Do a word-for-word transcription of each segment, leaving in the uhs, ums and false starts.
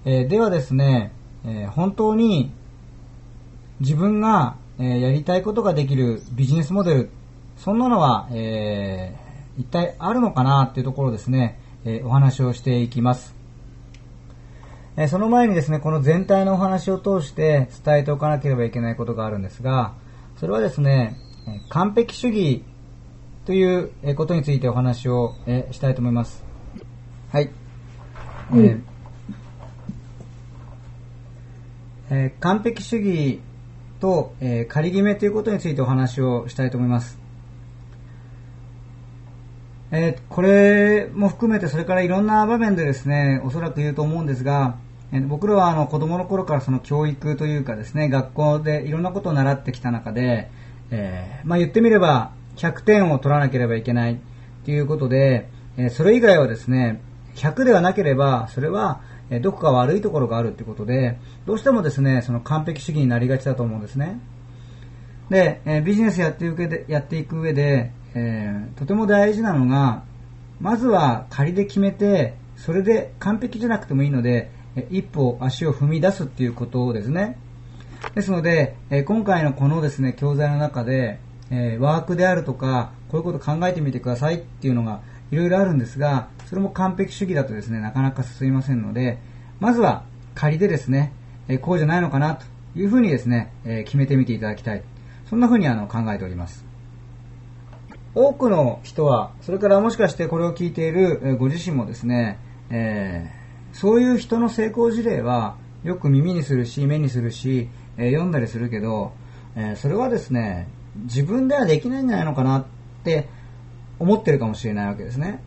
えー、ではですね、えー、本当に自分が、えー、やりたいことができるビジネスモデル、そんなのは、えー、一体あるのかなっていうところですね、えー、お話をしていきます。えー、その前にですね、この全体のお話を通して伝えておかなければいけないことがあるんですが、それはですね、完璧主義ということについてお話をしたいと思います。はい。うん、えーえー、完璧主義と、えー、仮決めということについてお話をしたいと思います。えー、これも含めてそれからいろんな場面でですね、おそらく言うと思うんですが、えー、僕らはあの子供の頃からその教育というかですね、学校でいろんなことを習ってきた中で、えー、まあ言ってみればひゃくてんを取らなければいけないということで、えー、それ以外はですね、ひゃくではなければそれはどこか悪いところがあるということで、どうしてもですね、その完璧主義になりがちだと思うんですね。で、えー、ビジネスやっていく上で、やっていく上で、えー、とても大事なのが、まずは仮で決めて、それで完璧じゃなくてもいいので、えー、一歩足を踏み出すっていうことですね。ですので、えー、今回のこのですね、教材の中で、えー、ワークであるとか、こういうことを考えてみてくださいっていうのがいろいろあるんですが、それも完璧主義だとですね、なかなか進みませんので、まずは仮でですね、えー、こうじゃないのかなというふうにですね、えー、決めてみていただきたい。そんなふうにあの考えております。多くの人は、それからもしかしてこれを聞いているご自身もですね、えー、そういう人の成功事例はよく耳にするし、目にするし、えー、読んだりするけど、えー、それはですね、自分ではできないんじゃないのかなって思ってるかもしれないわけですね。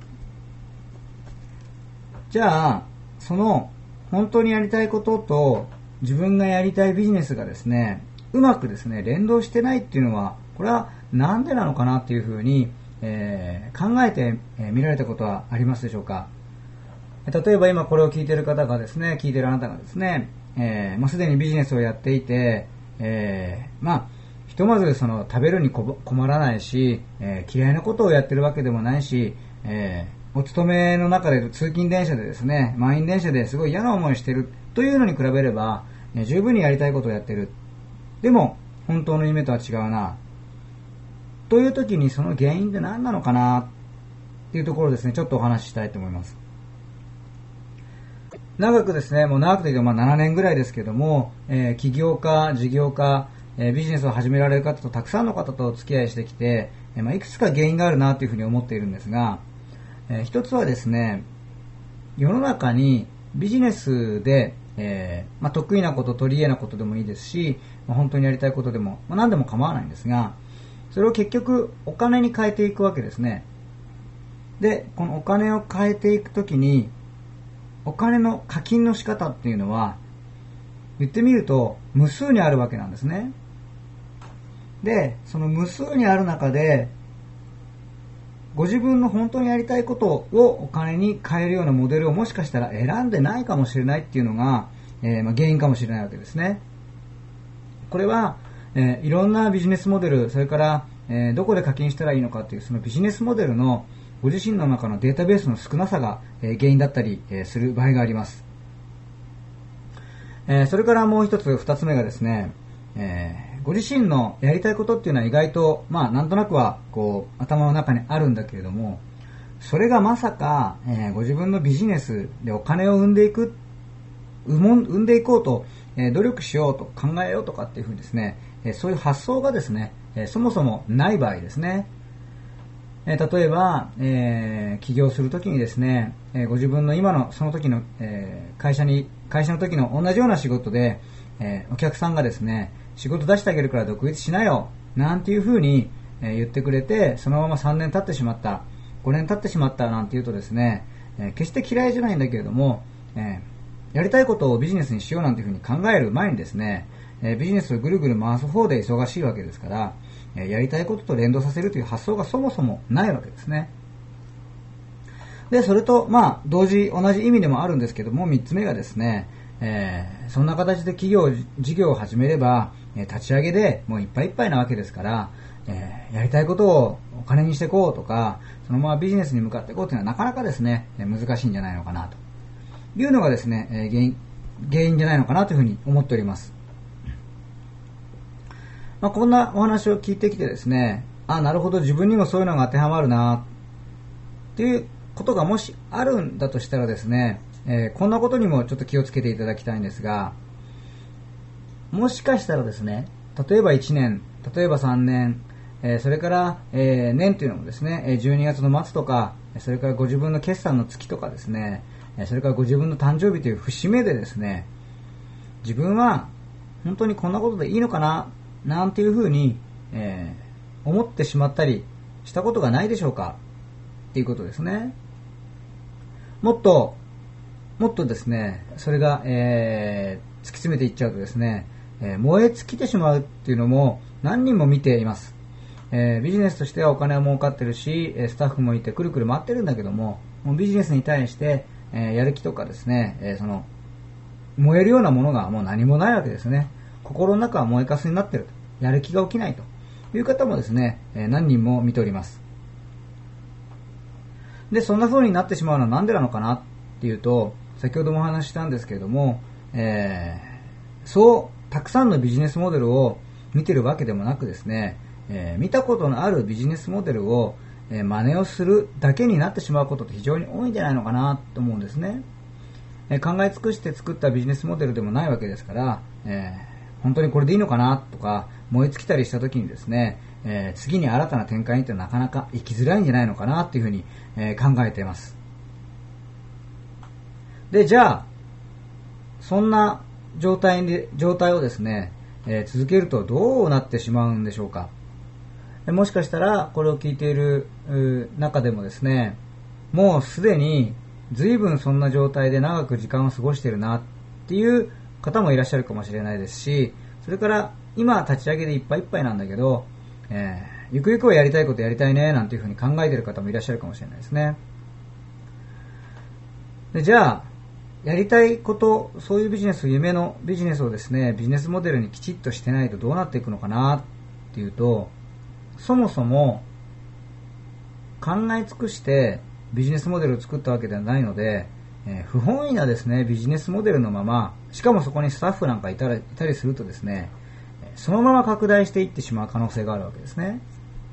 じゃあ、その本当にやりたいことと自分がやりたいビジネスがですね、うまくですね、連動してないっていうのは、これはなんでなのかなっていうふうに、えー、考えてみられたことはありますでしょうか。例えば今これを聞いている方がですね、聞いているあなたがですね、えー、もうすでにビジネスをやっていて、えー、まあ、ひとまずその食べるに困らないし、えー、嫌いなことをやってるわけでもないし、えー、お勤めの中で通勤電車でですね、満員電車ですごい嫌な思いしているというのに比べれば、え十分にやりたいことをやっている。でも、本当の夢とは違うな。という時にその原因って何なのかなっていうところですね、ちょっとお話ししたいと思います。長くですね、もう長くというとまあななねんぐらいですけども、えー、起業家、事業家、えー、ビジネスを始められる方とたくさんの方とお付き合いしてきて、えーまあ、いくつか原因があるなというふうに思っているんですが、えー、一つはですね、世の中にビジネスで、えーまあ、得意なこと、取り柄なことでもいいですし、まあ、本当にやりたいことでも、まあ、何でも構わないんですが、それを結局お金に変えていくわけですね。で、このお金を変えていくときに、お金の課金の仕方っていうのは、言ってみると無数にあるわけなんですね。で、その無数にある中で、ご自分の本当にやりたいことをお金に変えるようなモデルをもしかしたら選んでないかもしれないっていうのが、えーまあ、原因かもしれないわけですね。これは、えー、いろんなビジネスモデル、それから、えー、どこで課金したらいいのかっていうそのビジネスモデルのご自身の中のデータベースの少なさが、えー、原因だったり、えー、する場合があります。えー、それからもう一つ、二つ目がですね、えー、ご自身のやりたいことっていうのは意外と、まあなんとなくはこう頭の中にあるんだけれども、それがまさか、えー、ご自分のビジネスでお金を生んでいく、生んでいこうと、えー、努力しようと考えようとかっていうふうにですね、えー、そういう発想がですね、えー、そもそもない場合ですね。えー、例えば、えー、起業するときにですね、えー、ご自分の今のその時の、えー、会社に会社の時の同じような仕事で、えー、お客さんがですね、仕事出してあげるから独立しなよなんていうふうに、えー、言ってくれて、そのままさんねん経ってしまった、ごねん経ってしまったなんて言うとですね、えー、決して嫌いじゃないんだけれども、えー、やりたいことをビジネスにしようなんていうふうに考える前にですね、えー、ビジネスをぐるぐる回す方で忙しいわけですから、やりたいことと連動させるという発想がそもそもないわけですね。で、それと、まあ、同時、同じ意味でもあるんですけども、三つ目がですね、えー、そんな形で企業、事業を始めれば、立ち上げでもういっぱいいっぱいなわけですから、えー、やりたいことをお金にしていこうとか、そのままビジネスに向かっていこうというのはなかなかですね、難しいんじゃないのかなというのがですね、原因、 原因じゃないのかなというふうに思っております。まあ、こんなお話を聞いてきてですね、あ、なるほど、自分にもそういうのが当てはまるなっていうことがもしあるんだとしたらですね、えー、こんなことにもちょっと気をつけていただきたいんですが、もしかしたらですね、例えばいちねん、例えばさんねん、えー、それから、えー、年というのもですね、じゅうにがつの末とか、それからご自分の決算の月とかですね、それからご自分の誕生日という節目でですね、自分は本当にこんなことでいいのかななんていうふうに、えー、思ってしまったりしたことがないでしょうかっていうことですね。もっともっとですね、それが、えー、突き詰めていっちゃうとですね、えー、燃え尽きてしまうっていうのも何人も見ています。えー、ビジネスとしてはお金は儲かってるし、スタッフもいてくるくる回ってるんだけども、もうビジネスに対して、えー、やる気とかですね、えー、その燃えるようなものがもう何もないわけですね。心の中は燃えかすになっていると、やる気が起きないという方もですね、えー、何人も見ております。で、そんな風になってしまうのはなんでなのかなっていうと、先ほどもお話ししたんですけれども、えー、そうたくさんのビジネスモデルを見てるわけでもなくですね、えー、見たことのあるビジネスモデルを、えー、真似をするだけになってしまうことって非常に多いんじゃないのかなと思うんですね。えー、考え尽くして作ったビジネスモデルでもないわけですから、えー、本当にこれでいいのかなとか燃え尽きたりした時にですね、えー、次に新たな展開にってなかなか行きづらいんじゃないのかなというふうに、えー、考えています。で、じゃあそんな状態で状態をですね、えー、続けるとどうなってしまうんでしょうか。もしかしたらこれを聞いている中でもですね、もうすでに随分そんな状態で長く時間を過ごしているなっていう方もいらっしゃるかもしれないですし、それから今立ち上げでいっぱいいっぱいなんだけど、えー、ゆくゆくはやりたいことやりたいねなんていうふうに考えている方もいらっしゃるかもしれないですね。で、じゃあやりたいこと、そういうビジネス、夢のビジネスをですね、ビジネスモデルにきちっとしてないとどうなっていくのかなっていうと、そもそも考え尽くしてビジネスモデルを作ったわけではないので、えー、不本意なですね、ビジネスモデルのまま、しかもそこにスタッフなんかいたり、いたりするとですね、そのまま拡大していってしまう可能性があるわけですね。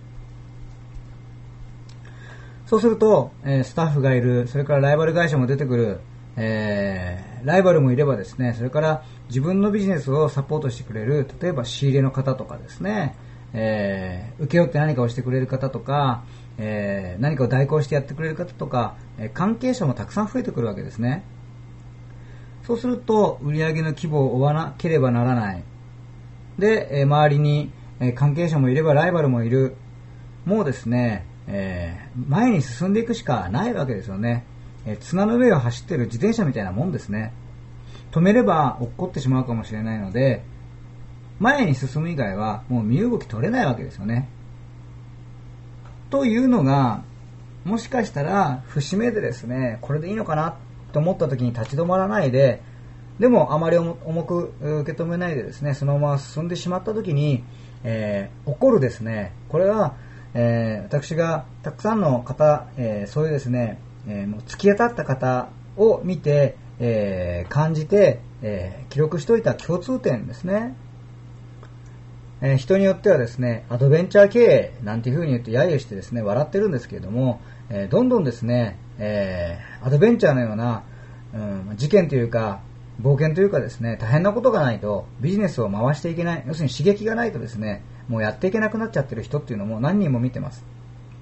そうすると、えー、スタッフがいる、それからライバル会社も出てくる、えー、ライバルもいればですね、それから自分のビジネスをサポートしてくれる、例えば仕入れの方とかですね、えー、請け負って何かをしてくれる方とか、えー、何かを代行してやってくれる方とか、えー、関係者もたくさん増えてくるわけですね。そうすると売上の規模を追わなければならない。で、えー、周りに、えー、関係者もいればライバルもいる。もうですね、えー、前に進んでいくしかないわけですよね。えー、綱の上を走っている自転車みたいなもんですね。止めれば落っこってしまうかもしれないので、前に進む以外はもう身動き取れないわけですよね。というのが、もしかしたら節目でですね、これでいいのかなと思った時に立ち止まらないで、でもあまり重く受け止めないでですね、そのまま進んでしまった時に、えー、起こるですね、これは、えー、私がたくさんの方、えー、そういうですね、えー、もう突き当たった方を見て、えー、感じて、えー、記録しておいた共通点ですね。えー、人によってはですね、アドベンチャー経営なんていう風に言って揶揄してですね、笑ってるんですけれども、えー、どんどんですね、えー、アドベンチャーのような、うん、事件というか冒険というかですね、大変なことがないとビジネスを回していけない、要するに刺激がないとですね、もうやっていけなくなっちゃってる人っていうのも何人も見てます。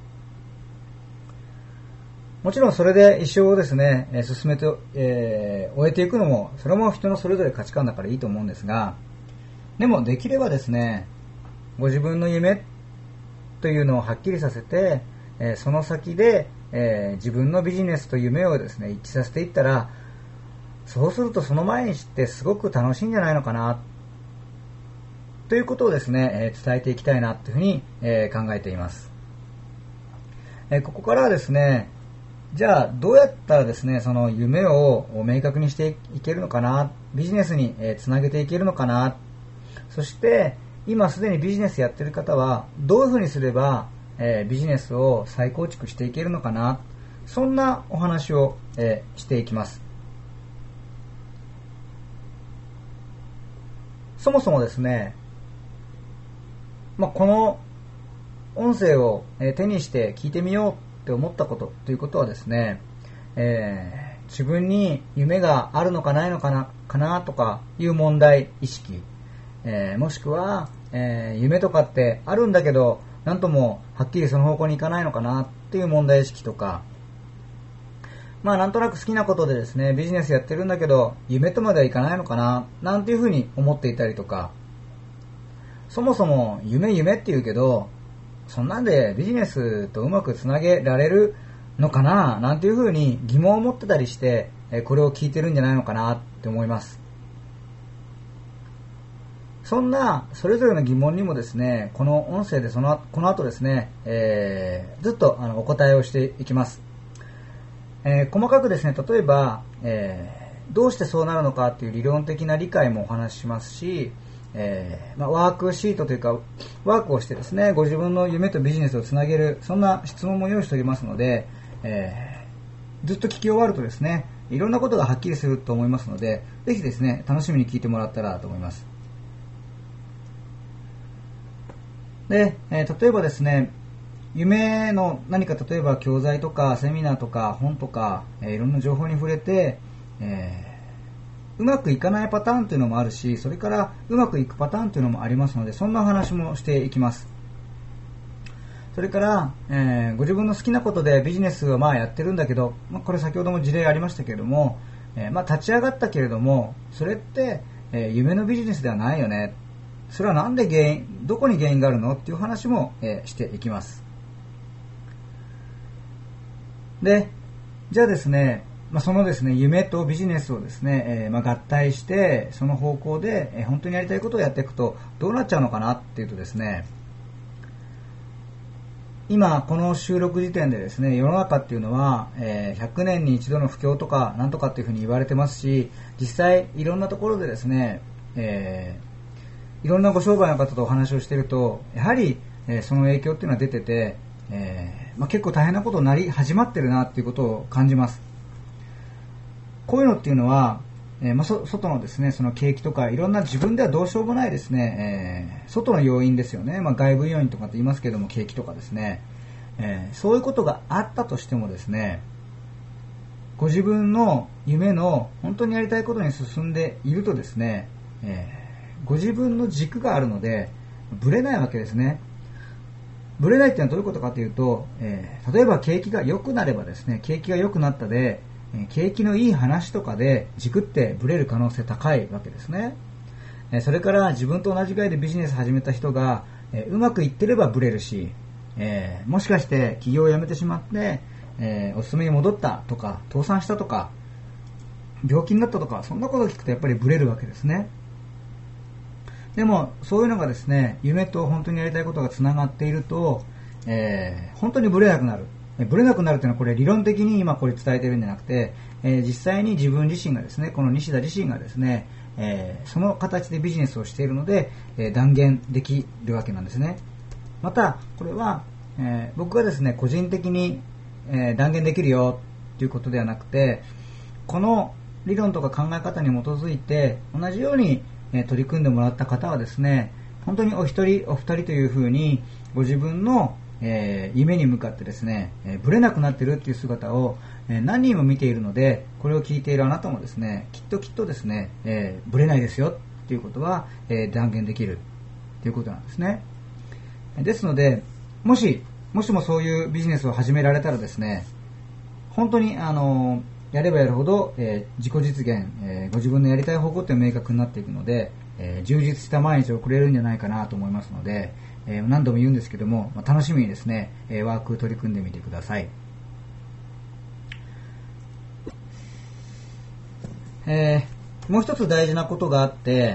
もちろんそれで一生をですね、えー、進めて、えー、終えていくのも、それも人のそれぞれ価値観だからいいと思うんですが、でもできればですね、ご自分の夢というのをはっきりさせて、えー、その先で、えー、自分のビジネスと夢をですね、一致させていったら、そうするとその毎日ってすごく楽しいんじゃないのかなということをですね、えー、伝えていきたいなというふうに、えー、考えています。えー、ここからはですね、じゃあどうやったらですね、その夢を明確にしていけるのかな、ビジネスに、えー、つなげていけるのかな、そして今すでにビジネスやっている方はどういうふうにすれば、えー、ビジネスを再構築していけるのかな、そんなお話を、えー、していきます。 そもそもですね、まあ、この音声を手にして聞いてみようって思ったことということはですね、えー、自分に夢があるのかないのかな、かなとかいう問題意識、えー、もしくは、えー、夢とかってあるんだけどなんともはっきりその方向に行かないのかなっていう問題意識とか、まあなんとなく好きなことでですねビジネスやってるんだけど夢とまではいかないのかななんていうふうに思っていたりとか、そもそも夢夢って言うけどそんなんでビジネスとうまくつなげられるのかななんていうふうに疑問を持ってたりしてこれを聞いてるんじゃないのかなって思います。そんなそれぞれの疑問にもですねこの音声でそのこの後ですね、えー、ずっとあのお答えをしていきます。えー、細かくですね例えば、えー、どうしてそうなるのかっていう理論的な理解もお話ししますし、えーまあ、ワークシートというかワークをしてですねご自分の夢とビジネスをつなげるそんな質問も用意しておりますので、えー、ずっと聞き終わるとですねいろんなことがはっきりすると思いますのでぜひですね楽しみに聞いてもらったらと思います。で、えー、例えばですね夢の何か例えば教材とかセミナーとか本とか、えー、いろんな情報に触れて、えー、うまくいかないパターンというのもあるしそれからうまくいくパターンというのもありますのでそんなお話もしていきます。それから、えー、ご自分の好きなことでビジネスをまあやってるんだけど、まあ、これ先ほども事例ありましたけれども、えーまあ、立ち上がったけれどもそれって、えー、夢のビジネスではないよね、それはなんで原因どこに原因があるのっていう話も、えー、していきます。で、じゃあですね、まあ、そのですね夢とビジネスをですね、えーまあ、合体してその方向で、えー、本当にやりたいことをやっていくとどうなっちゃうのかなっていうとですね、今この収録時点でですね世の中っていうのは、えー、ひゃくねんに一度の不況とかなんとかっていうふうに言われてますし、実際いろんなところでですね、えー、いろんなご商売の方とお話をしているとやはり、えー、その影響っていうのは出てて、えーまあ、結構大変なことになり始まってるなっていうことを感じます。こういうのっていうのは、えーまあ、そ外のですねその景気とかいろんな自分ではどうしようもないですね、えー、外の要因ですよね、まあ、外部要因とかって言いますけども景気とかですね、えー、そういうことがあったとしてもですねご自分の夢の本当にやりたいことに進んでいるとですね、えー、ご自分の軸があるのでぶれないわけですね。ぶれないっていうのはどういうことかというと、えー、例えば景気が良くなればですね景気が良くなったで景気のいい話とかで軸ってブレる可能性高いわけですね。それから自分と同じぐらいでビジネス始めた人がうまくいってればブレるし、えー、もしかして起業を辞めてしまって、えー、お勤めに戻ったとか倒産したとか病気になったとかそんなことを聞くとやっぱりブレるわけですね。でもそういうのがですね夢と本当にやりたいことがつながっていると、えー、本当にブレなくなる。ブレなくなるというのはこれ理論的に今これ伝えているんじゃなくて、えー、実際に自分自身がですねこの西田自身がですね、えー、その形でビジネスをしているので、えー、断言できるわけなんですね。またこれは、えー、僕がですね個人的に、えー、断言できるよということではなくてこの理論とか考え方に基づいて同じように、えー、取り組んでもらった方はですね本当にお一人お二人というふうにご自分のえー、夢に向かってですね、えー、ブレなくなっているっていう姿を、えー、何人も見ているのでこれを聞いているあなたもですねきっときっとですね、えー、ブレないですよっていうことは、えー、断言できるということなんですね。ですのでもしもしもそういうビジネスを始められたらですね本当にあのやればやるほど、えー、自己実現、えー、ご自分のやりたい方向って明確になっていくので、えー、充実した毎日を送れるんじゃないかなと思いますので、えー、何度も言うんですけども、まあ、楽しみにですね、えー、ワーク取り組んでみてください。えー、もう一つ大事なことがあって、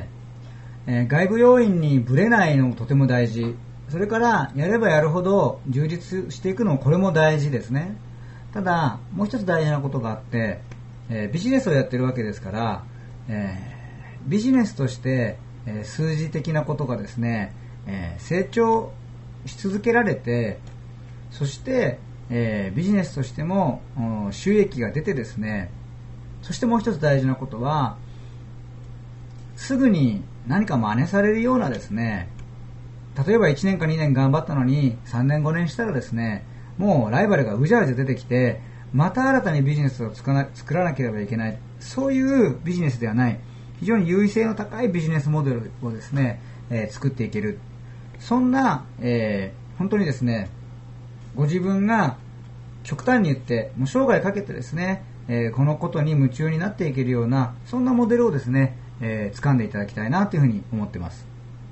えー、外部要因にブレないのもとても大事。それからやればやるほど充実していくのもこれも大事ですね。ただもう一つ大事なことがあって、えー、ビジネスをやってるわけですから、えー、ビジネスとして、えー、数字的なことがですね、えー、成長し続けられてそして、えー、ビジネスとしても収益が出てですねそしてもう一つ大事なことはすぐに何か真似されるようなですね、例えばいちねんかにねん頑張ったのにさんねんごねんしたらですね、もうライバルがうじゃうじゃ出てきて、また新たにビジネスを作らな、作らなければいけない、そういうビジネスではない、非常に優位性の高いビジネスモデルをですね、えー、作っていける、そんな、えー、本当にですね、ご自分が極端に言ってもう生涯かけてですね、えー、このことに夢中になっていけるような、そんなモデルをですね、えー、掴んでいただきたいなというふうに思っています。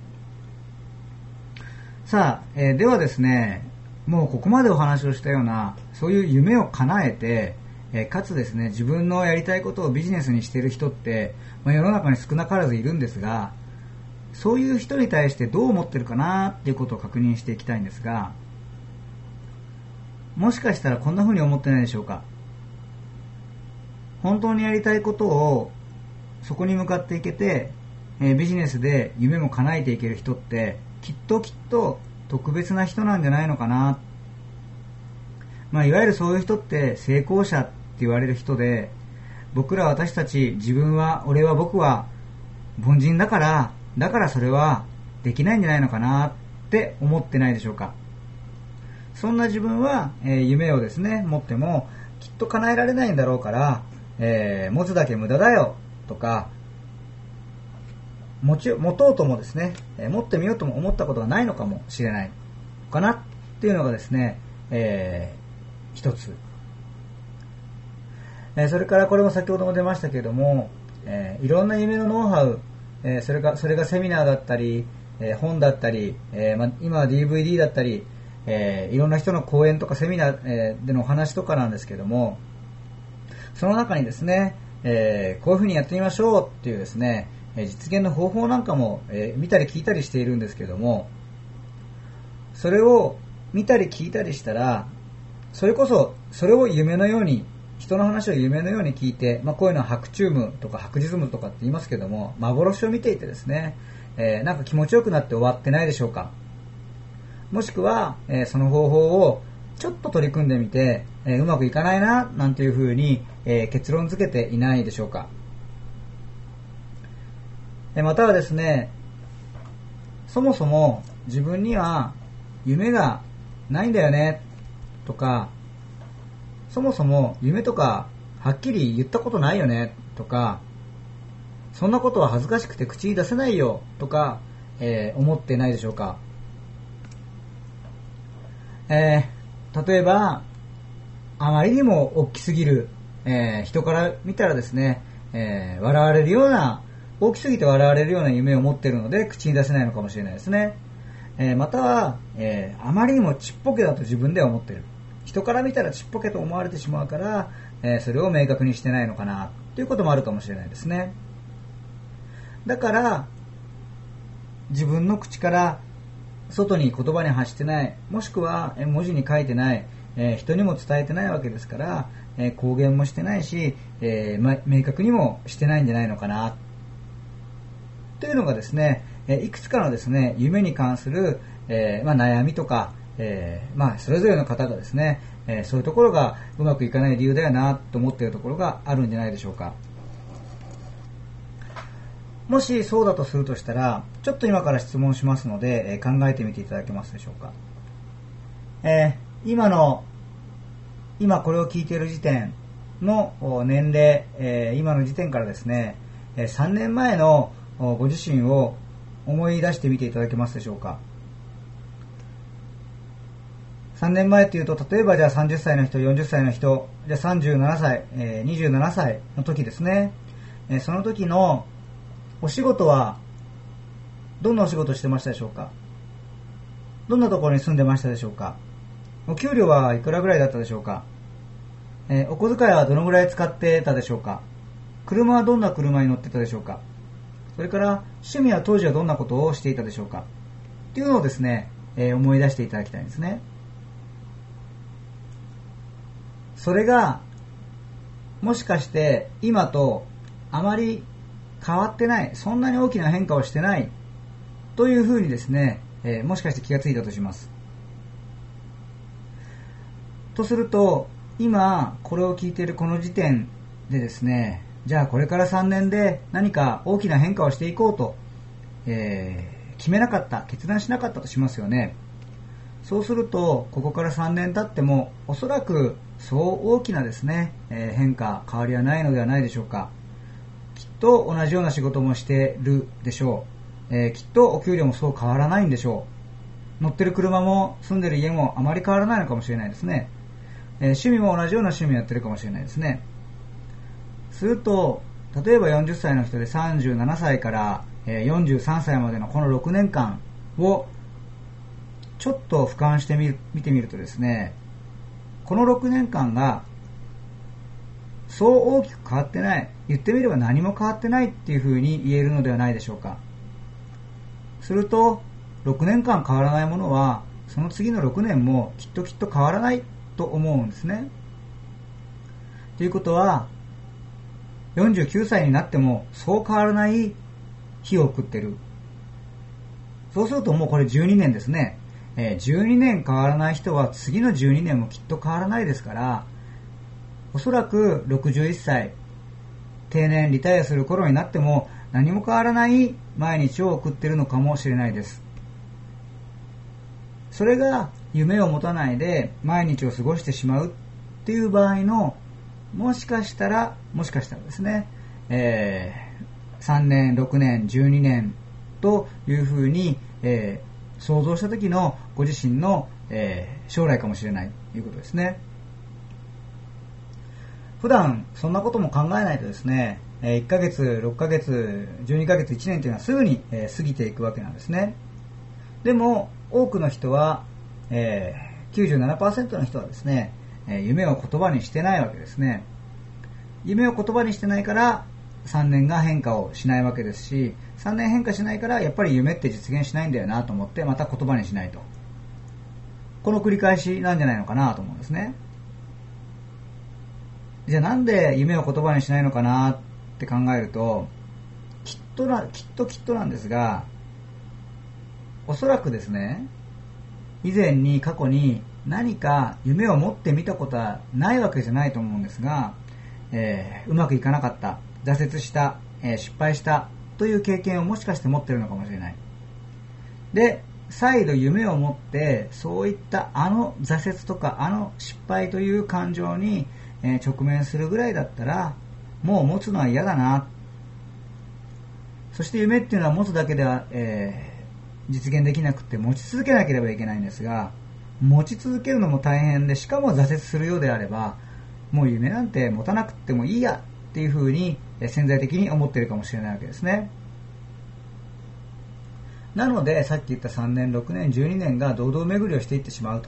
さあ、えー、ではですね、もうここまでお話をしたような、そういう夢を叶えて、えー、かつですね、自分のやりたいことをビジネスにしている人って、まあ、世の中に少なからずいるんですが、そういう人に対してどう思ってるかなっていうことを確認していきたいんですが、もしかしたらこんな風に思ってないでしょうか。本当にやりたいことをそこに向かっていけて、えー、ビジネスで夢も叶えていける人ってきっときっと特別な人なんじゃないのかな。まあ、いわゆるそういう人って成功者って言われる人で、僕ら私たち、自分は俺は僕は凡人だからだからそれはできないんじゃないのかなって思ってないでしょうか。そんな自分は、えー、夢をですね持ってもきっと叶えられないんだろうから、えー、持つだけ無駄だよとか、持ち持とうともですね、えー、持ってみようとも思ったことがないのかもしれないかなっていうのがですね、えー、一つ、えー、それからこれも先ほども出ましたけれども、えー、いろんな夢のノウハウ、えー、それがそれがセミナーだったり、えー、本だったり、えーま、今は ディーブイディー だったり、えー、いろんな人の講演とかセミナー、えー、でのお話とかなんですけども、その中にですね、えー、こういうふうにやってみましょうっていうですね、実現の方法なんかも、えー、見たり聞いたりしているんですけども、それを見たり聞いたりしたら、それこそそれを夢のように、人の話を夢のように聞いて、まあ、こういうのは白チュームとか白日夢とかって言いますけども、幻を見ていてですね、えー、なんか気持ちよくなって終わってないでしょうか。もしくは、えー、その方法をちょっと取り組んでみて、えー、うまくいかないななんていうふうに、えー、結論付けていないでしょうか。えー、またはですね、そもそも自分には夢がないんだよねとか、そもそも夢とかはっきり言ったことないよねとか、そんなことは恥ずかしくて口に出せないよとか、えー、思ってないでしょうか。えー、例えばあまりにも大きすぎる、えー、人から見たらですね、えー、笑われるような、大きすぎて笑われるような夢を持っているので口に出せないのかもしれないですね。えー、または、えー、あまりにもちっぽけだと自分では思っている、人から見たらちっぽけと思われてしまうから、えー、それを明確にしてないのかなということもあるかもしれないですね。だから自分の口から外に言葉に発してない、もしくは文字に書いてない、えー、人にも伝えてないわけですから、えー、公言もしてないし、えーま、明確にもしてないんじゃないのかなというのがですね、えー、いくつかのですね夢に関する、えーま、悩みとか、えーまあ、それぞれの方がですね、えー、そういうところがうまくいかない理由だよなと思っているところがあるんじゃないでしょうか。もしそうだとするとしたら、ちょっと今から質問しますので、えー、考えてみていただけますでしょうか。えー、今の今これを聞いている時点の年齢、えー、今の時点からですね、さんねんまえのご自身を思い出してみていただけますでしょうか。さんねんまえというと、例えばじゃあさんじゅっさいの人、よんじゅっさいの人、じゃあさんじゅうななさい、えー、にじゅうななさいの時ですね、えー、その時のお仕事はどんなお仕事をしてましたでしょうか。どんなところに住んでましたでしょうか。お給料はいくらぐらいだったでしょうか。えー、お小遣いはどのぐらい使ってたでしょうか。車はどんな車に乗ってたでしょうか。それから趣味は当時はどんなことをしていたでしょうかっていうのをですね、えー、思い出していただきたいんですね。それがもしかして今とあまり変わってない、そんなに大きな変化をしてないというふうにですね、えー、もしかして気がついたとします。とすると、今これを聞いているこの時点でですね、 じゃあこれからさんねんで何か大きな変化をしていこうと、えー、決めなかった、決断しなかったとしますよね。そうするとここからさんねん経ってもおそらくそう大きなですね、えー、変化変わりはないのではないでしょうか。きっと同じような仕事もしてるでしょう、えー、きっとお給料もそう変わらないんでしょう。乗ってる車も住んでる家もあまり変わらないのかもしれないですね、えー、趣味も同じような趣味をやってるかもしれないですね。すると例えばよんじゅっさいの人でさんじゅうななさいからよんじゅうさんさいまでのこのろくねんかんをちょっと俯瞰してみる見てみるとですね、このろくねんかんがそう大きく変わってない、言ってみれば何も変わってないっていうふうに言えるのではないでしょうか。するとろくねんかん変わらないものはその次のろくねんもきっときっと変わらないと思うんですね。ということはよんじゅうきゅうさいになってもそう変わらない日を送ってる。そうするともうこれじゅうにねんですね。えー、じゅうにねん変わらない人は次のじゅうにねんもきっと変わらないですから、おそらくろくじゅういっさい定年リタイアする頃になっても何も変わらない毎日を送っているのかもしれないです。それが夢を持たないで毎日を過ごしてしまうっていう場合のもしかしたらもしかしたらですね、えー、さんねんろくねんじゅうにねんというふうに、えー想像した時のご自身の、えー、将来かもしれないということですね。普段そんなことも考えないとですね、いっかげつ、ろっかげつ、じゅうにかげつ、いちねんというのはすぐに、えー、過ぎていくわけなんですね。でも多くの人は、えー、きゅうじゅうななパーセント の人はですね、えー、夢を言葉にしてないわけですね。夢を言葉にしてないからさんねんが変化をしないわけですし、さんねん変化しないからやっぱり夢って実現しないんだよなと思ってまた言葉にしないと、この繰り返しなんじゃないのかなと思うんですね。じゃあなんで夢を言葉にしないのかなって考えると、きっとなきっときっとなんですが、おそらくですね、以前に過去に何か夢を持ってみたことはないわけじゃないと思うんですが、えー、うまくいかなかった、挫折した、えー、失敗したという経験をもしかして持っているのかもしれない。で、再度夢を持ってそういったあの挫折とかあの失敗という感情に、えー、直面するぐらいだったらもう持つのは嫌だな。そして夢っていうのは持つだけでは、えー、実現できなくて持ち続けなければいけないんですが、持ち続けるのも大変で、しかも挫折するようであればもう夢なんて持たなくてもいいやっていうふうに潜在的に思っているかもしれないわけですね。なのでさっき言ったさんねんろくねんじゅうにねんが堂々巡りをしていってしまうと。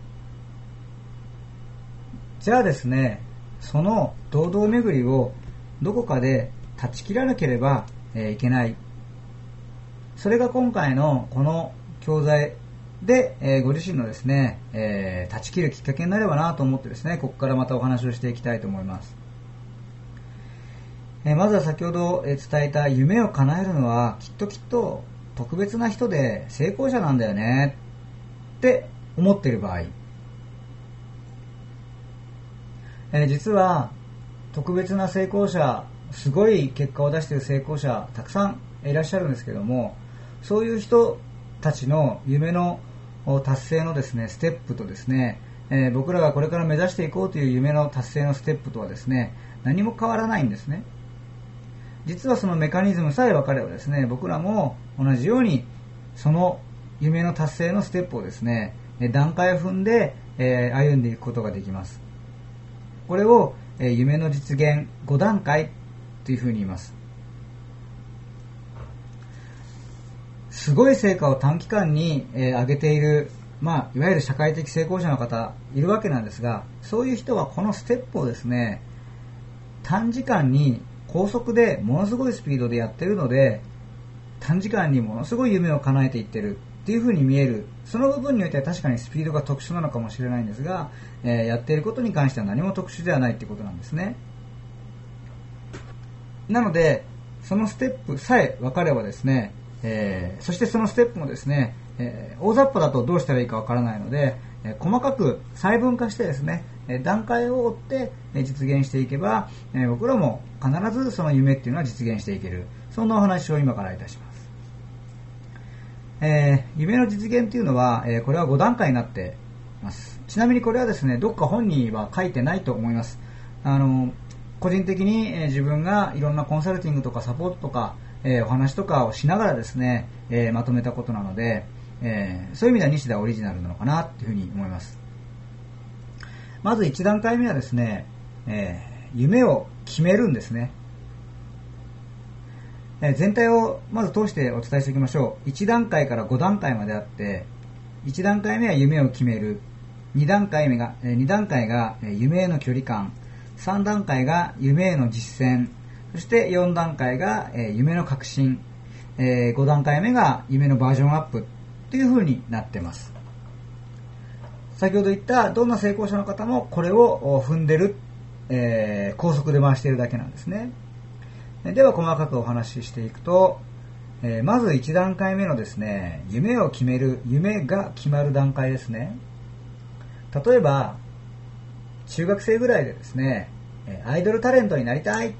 じゃあですね、その堂々巡りをどこかで断ち切らなければいけない。それが今回のこの教材で、えー、ご自身のですね、えー、断ち切るきっかけになればなと思ってですね、ここからまたお話をしていきたいと思います。えー、まずは先ほど伝えた夢を叶えるのはきっときっと特別な人で成功者なんだよねって思っている場合、えー、実は特別な成功者、すごい結果を出している成功者たくさんいらっしゃるんですけども、そういう人たちの夢の達成のですねステップとですね、えー、僕らがこれから目指していこうという夢の達成のステップとはですね何も変わらないんですね。実はそのメカニズムさえ分かればですね、僕らも同じようにその夢の達成のステップをですね段階を踏んで、えー、歩んでいくことができます。これを、えー、夢の実現ごだんかいというふうに言います。すごい成果を短期間に、えー、上げている、まあ、いわゆる社会的成功者の方いるわけなんですが、そういう人はこのステップをですね短時間に高速でものすごいスピードでやっているので、短時間にものすごい夢を叶えていっているっていう風に見える。その部分においては確かにスピードが特殊なのかもしれないんですが、えー、やっていることに関しては何も特殊ではないっていうことなんですね。なのでそのステップさえ分かればですね、えー、そしてそのステップもですね、えー、大雑把だとどうしたらいいか分からないので、えー、細かく細分化してですね、 段階を追って実現していけば、僕らも必ずその夢っていうのは実現していける、そんなお話を今からいたします。えー、夢の実現というのは、えー、これはご段階になっています。ちなみにこれはですね、どっか本には書いてないと思います。あの個人的に、えー、自分がいろんなコンサルティングとかサポートとか、えー、お話とかをしながらですね、えー、まとめたことなので、えー、そういう意味では西田オリジナルなのかなというふうに思います。まずいち段階目はですね、えー、夢を決めるんですね。えー、全体をまず通してお伝えしておきましょう。いち段階からご段階まであって、いち段階目は夢を決める、に段階目が、えー、に段階が夢への距離感、さん段階が夢への実践、そしてよん段階が、えー、夢の革新、えー、ご段階目が夢のバージョンアップという風になっています。先ほど言ったどんな成功者の方もこれを踏んでる、えー、高速で回しているだけなんですね。では細かくお話ししていくと、えー、まずいち段階目のですね、夢を決める、夢が決まる段階ですね。例えば中学生ぐらいでですね、アイドルタレントになりたいって、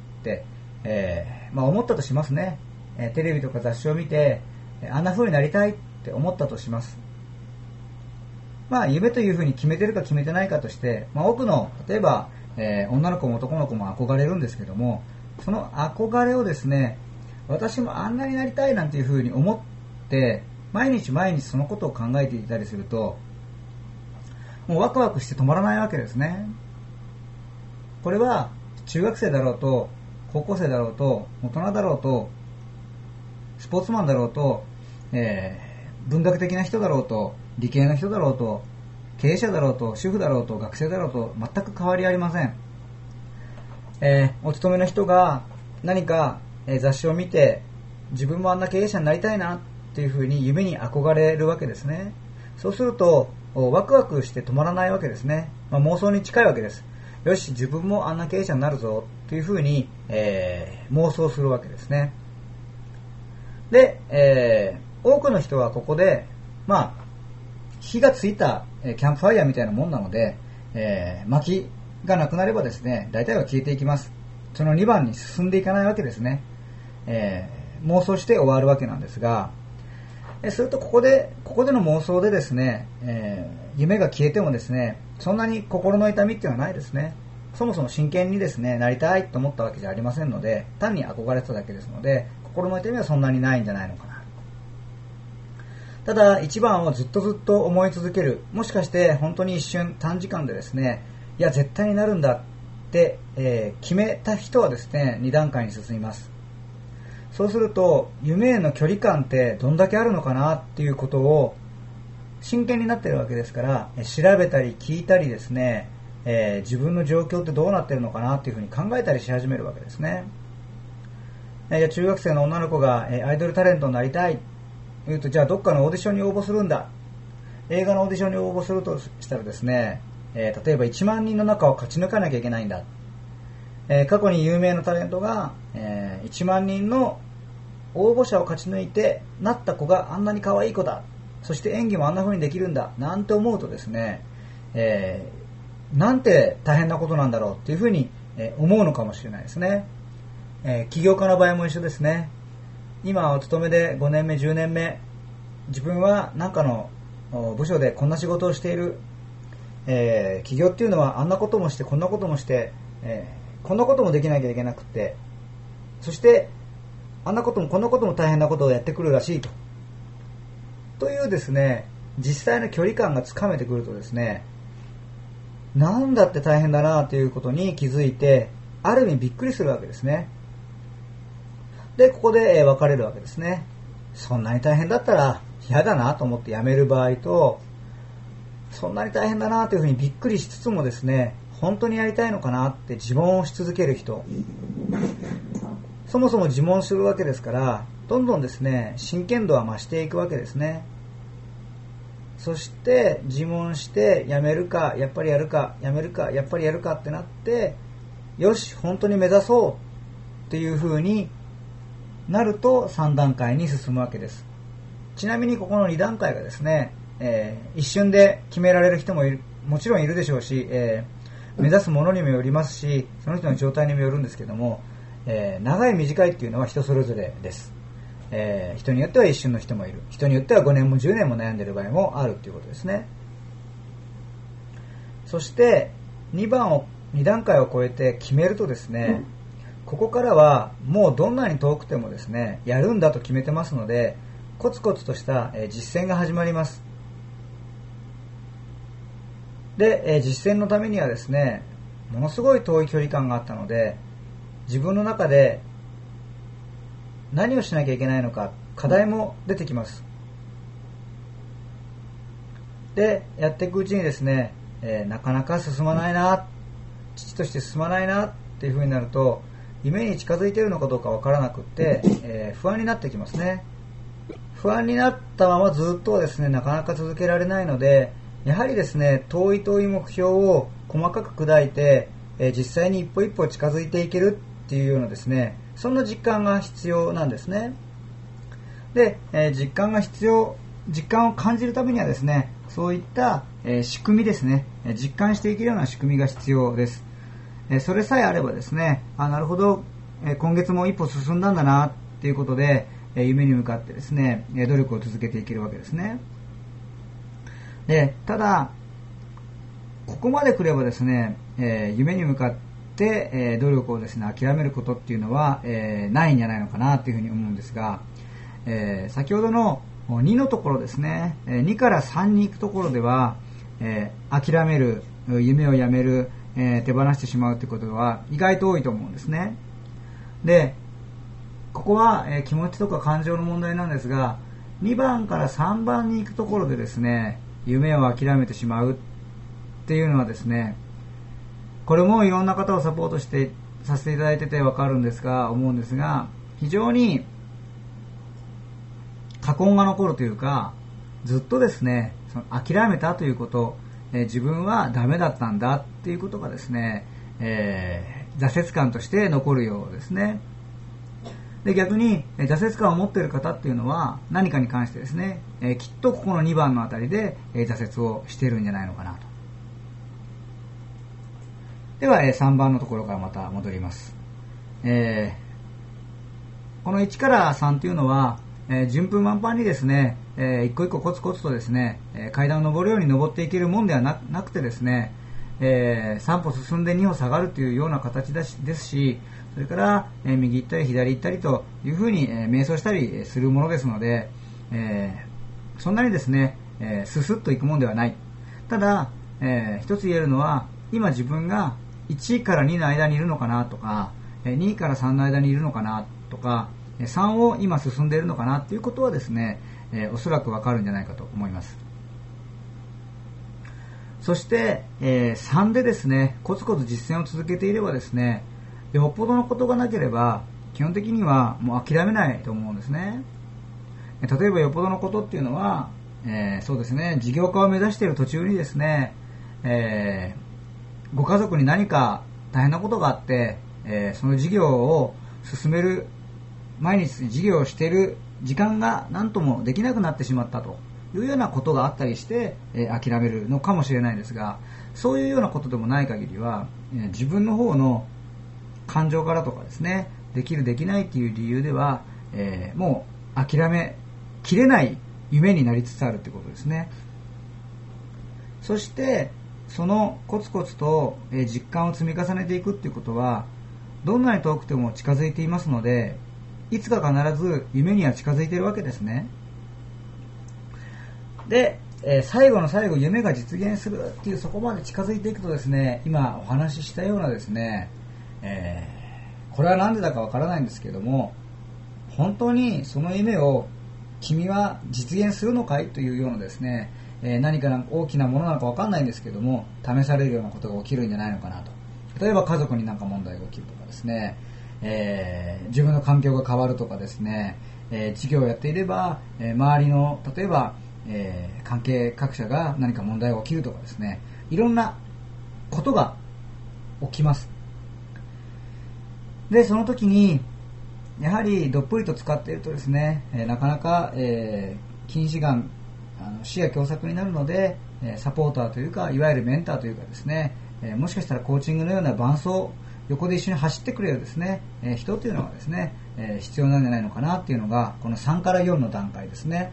えーまあ、思ったとしますね。テレビとか雑誌を見てあんな風になりたいって思ったとします。まあ、夢というふうに決めてるか決めてないかとして、まあ、多くの例えば、えー、女の子も男の子も憧れるんですけども、その憧れをですね、私もあんなになりたいなんていうふうに思って毎日毎日そのことを考えていたりすると、もうワクワクして止まらないわけですね。これは中学生だろうと高校生だろうと大人だろうとスポーツマンだろうと、えー、文学的な人だろうと理系の人だろうと経営者だろうと主婦だろうと学生だろうと全く変わりありません。えー、お勤めの人が何か、えー、雑誌を見て自分もあんな経営者になりたいなっていうふうに夢に憧れるわけですね。そうするとワクワクして止まらないわけですね。まあ、妄想に近いわけです。よし、自分もあんな経営者になるぞというふうに、えー、妄想するわけですね。で、えー、多くの人はここで、まあ、火がついた、えー、キャンプファイヤーみたいなもんなので、えー、薪がなくなればですね、大体は消えていきます。そのにばんに進んでいかないわけですね。えー、妄想して終わるわけなんですが、えするとここでここでの妄想でですね、えー、夢が消えてもですね、そんなに心の痛みっていうのはないですね。そもそも真剣にですね、なりたいと思ったわけじゃありませんので、単に憧れてただけですので、心の痛みはそんなにないんじゃないのかな。ただ一番をずっとずっと思い続ける、もしかして本当に一瞬短時間でですね、いや絶対になるんだって、えー、決めた人はですね、に段階に進みます。そうすると夢への距離感ってどんだけあるのかなっていうことを真剣になっているわけですから、調べたり聞いたりですね、えー、自分の状況ってどうなっているのかなっていうふうに考えたりし始めるわけですね。えー、中学生の女の子が、えー、アイドルタレントになりたいと言うと、じゃあどっかのオーディションに応募するんだ、映画のオーディションに応募するとしたらですね、えー、例えばいちまんにんの中を勝ち抜かなきゃいけないんだ、えー、過去に有名なタレントが、えー、いちまんにんの応募者を勝ち抜いてなった子があんなに可愛い子だ、そして演技もあんな風にできるんだなんて思うとですね、えー、なんて大変なことなんだろうっていう風に思うのかもしれないですね。えー、起業家の場合も一緒ですね。今お勤めでごねんめじゅうねんめ、自分は何かの部署でこんな仕事をしている、えー、起業っていうのはあんなこともしてこんなこともして、えー、こんなこともできなきゃいけなくて、そしてあんなこともこんなことも大変なことをやってくるらしいとというですね、実際の距離感がつかめてくるとですね、なんだって大変だなということに気づいて、ある意味びっくりするわけですね。でここで分かれるわけですね。そんなに大変だったら嫌だなと思ってやめる場合と、そんなに大変だなというふうにびっくりしつつもですね、本当にやりたいのかなって自問をし続ける人、そもそも自問するわけですから、どんどんですね、真剣度は増していくわけですね。そして自問してやめるかやっぱりやるか、やめるかやっぱりやるかってなって、よし本当に目指そうっていう風になるとさん段階に進むわけです。ちなみにここのに段階がですね、えー、一瞬で決められる人もいる、もちろんいるでしょうし、え目指すものにもよりますし、その人の状態にもよるんですけども、えー、長い短いっていうのは人それぞれです。えー、人によっては一瞬の人もいる、人によってはごねんもじゅうねんも悩んでいる場合もあるということですね。そしてにばんをに段階を超えて決めるとですね、ここからはもうどんなに遠くてもですね、やるんだと決めてますので、コツコツとした実践が始まります。で、実践のためにはですね、ものすごい遠い距離感があったので、自分の中で何をしなきゃいけないのか、課題も出てきます。で、やっていくうちにですね、えー、なかなか進まないな、父として進まないなっていう風になると、夢に近づいているのかどうかわからなくって、えー、不安になってきますね。不安になったままずっとはですね、なかなか続けられないので、やはりですね、遠い遠い目標を細かく砕いて、えー、実際に一歩一歩近づいていけるっていうようなですね、そんな実感が必要なんですね。で、えー、実感が必要、実感を感じるためにはですね、そういった、えー、仕組みですね、実感していけるような仕組みが必要です。えー、それさえあればですね、あ、なるほど、えー、今月も一歩進んだんだなっていうことで、えー、夢に向かってですね、努力を続けていけるわけですね。で、ただ、ここまで来ればですね、えー、夢に向かって、えー、努力をですね、諦めることっていうのは、えー、ないんじゃないのかなというふうに思うんですが、えー、先ほどのにのところですね、にからさんに行くところでは、えー、諦める、夢をやめる、えー、手放してしまうということは意外と多いと思うんですね。で、ここは、えー、気持ちとか感情の問題なんですが、にばんからさんばんに行くところでですね、夢を諦めてしまうっていうのはですね、これもいろんな方をサポートしてさせていただいてて分かるんですが、思うんですが、非常に禍根が残るというか、ずっとですね、その諦めたということ、えー、自分はダメだったんだっていうことがですね、えー、挫折感として残るようですね。で、逆に挫折感を持っている方っていうのは何かに関してですね、えー、きっとここのにばんのあたりで、えー、挫折をしているんじゃないのかなと。では、えー、さんばんのところからまた戻ります。えー、このいちからさんというのは、えー、順風満帆にですね、えー、一個一個コツコツとですね、えー、階段を上るように登っていけるもんでは な, なくてですね、えー、さん歩進んでに歩下がるというような形だしですし、それから、えー、右行ったり左行ったりというふうに、えー、瞑想したりするものですので、えー、そんなにですね、えー、ススッといくもんではない。ただ、えー、一つ言えるのは、今自分がいちいからにの間にいるのかなとか、にいからさんの間にいるのかなとか、さんを今進んでいるのかなということはですね、えー、おそらくわかるんじゃないかと思います。そして、えー、さんでですね、コツコツ実践を続けていればですね、よっぽどのことがなければ基本的にはもう諦めないと思うんですね。例えばよっぽどのことっていうのは、えー、そうですね、事業化を目指している途中にですね、えー、ご家族に何か大変なことがあって、えー、その事業を進める、毎日事業をしている時間が何ともできなくなってしまったというようなことがあったりして、えー、諦めるのかもしれないですが、そういうようなことでもない限りは、えー、自分の方の感情からとかですね、できるできないという理由では、えー、もう諦めきれない夢になりつつあるということですね。そしてそのコツコツと実感を積み重ねていくということは、どんなに遠くても近づいていますので、いつか必ず夢には近づいているわけですね。で、えー、最後の最後、夢が実現するっていう、そこまで近づいていくとですね、今お話ししたようなですね、えー、これは何でだかわからないんですけども、本当にその夢を君は実現するのかいというようなですね、えー、何か大きなものなのかわかんないんですけども、試されるようなことが起きるんじゃないのかなと。例えば家族に何か問題が起きるとかですね、えー、自分の環境が変わるとかですね、えー、事業をやっていれば、えー、周りの例えば、えー、関係各社が何か問題が起きるとかですね、いろんなことが起きます。で、その時にやはりどっぷりと使っているとですね、えー、なかなか、えー、近視眼、あの視野狭窄になるので、えー、サポーターというか、いわゆるメンターというかですね、 えー、もしかしたらコーチングのような伴走、横で一緒に走ってくれるですね、えー、人というのがですね、えー、必要なんじゃないのかなっていうのがこのさんからよんの段階ですね。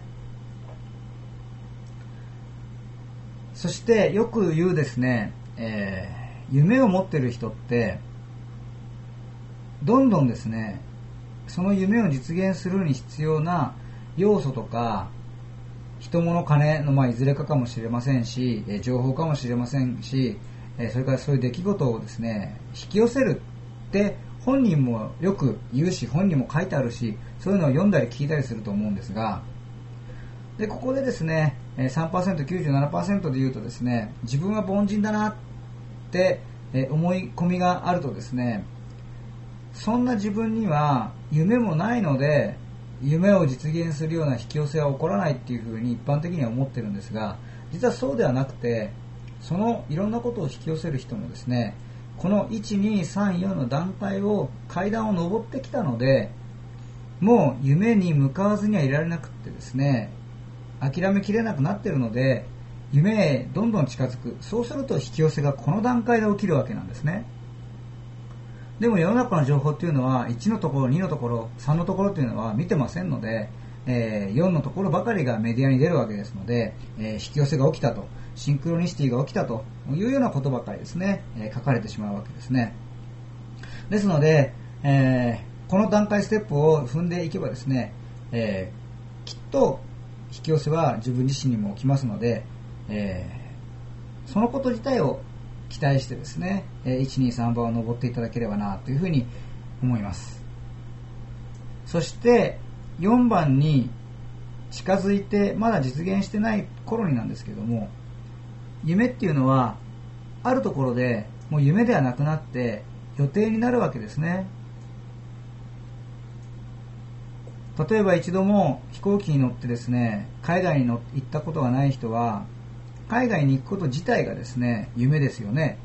そしてよく言うですね、えー、夢を持っている人ってどんどんですね、その夢を実現するに必要な要素とか人物金の、まあ、いずれかかもしれませんし、情報かもしれませんし、それからそういう出来事をですね引き寄せるって本人もよく言うし、本人も書いてあるし、そういうのを読んだり聞いたりすると思うんですが、でここでですね さんパーセント、きゅうじゅうななパーセント で言うとですね、自分は凡人だなって思い込みがあるとですね、そんな自分には夢もないので夢を実現するような引き寄せは起こらないっていうふうに一般的には思ってるんですが、実はそうではなくて、そのいろんなことを引き寄せる人もですね、このいち、に、さん、よんの段階を階段を上ってきたので、もう夢に向かわずにはいられなくってですね、諦めきれなくなっているので夢へどんどん近づく。そうすると引き寄せがこの段階で起きるわけなんですね。でも世の中の情報っていうのはいちのところ、にのところ、さんのところというのは見てませんので、えー、よんのところばかりがメディアに出るわけですので、えー、引き寄せが起きたと、シンクロニシティが起きたというようなことばかりですね、えー、書かれてしまうわけですね。ですので、えー、この段階ステップを踏んでいけばですね、えー、きっと引き寄せは自分自身にも起きますので、えー、そのこと自体を期待してですね、いち、に、さんばんを登っていただければなというふうに思います。そしてよんばんに近づいてまだ実現してない頃になんですけども、夢っていうのはあるところでもう夢ではなくなって予定になるわけですね。例えば一度も飛行機に乗ってですね、海外に行ったことがない人は海外に行くこと自体がですね夢ですよね。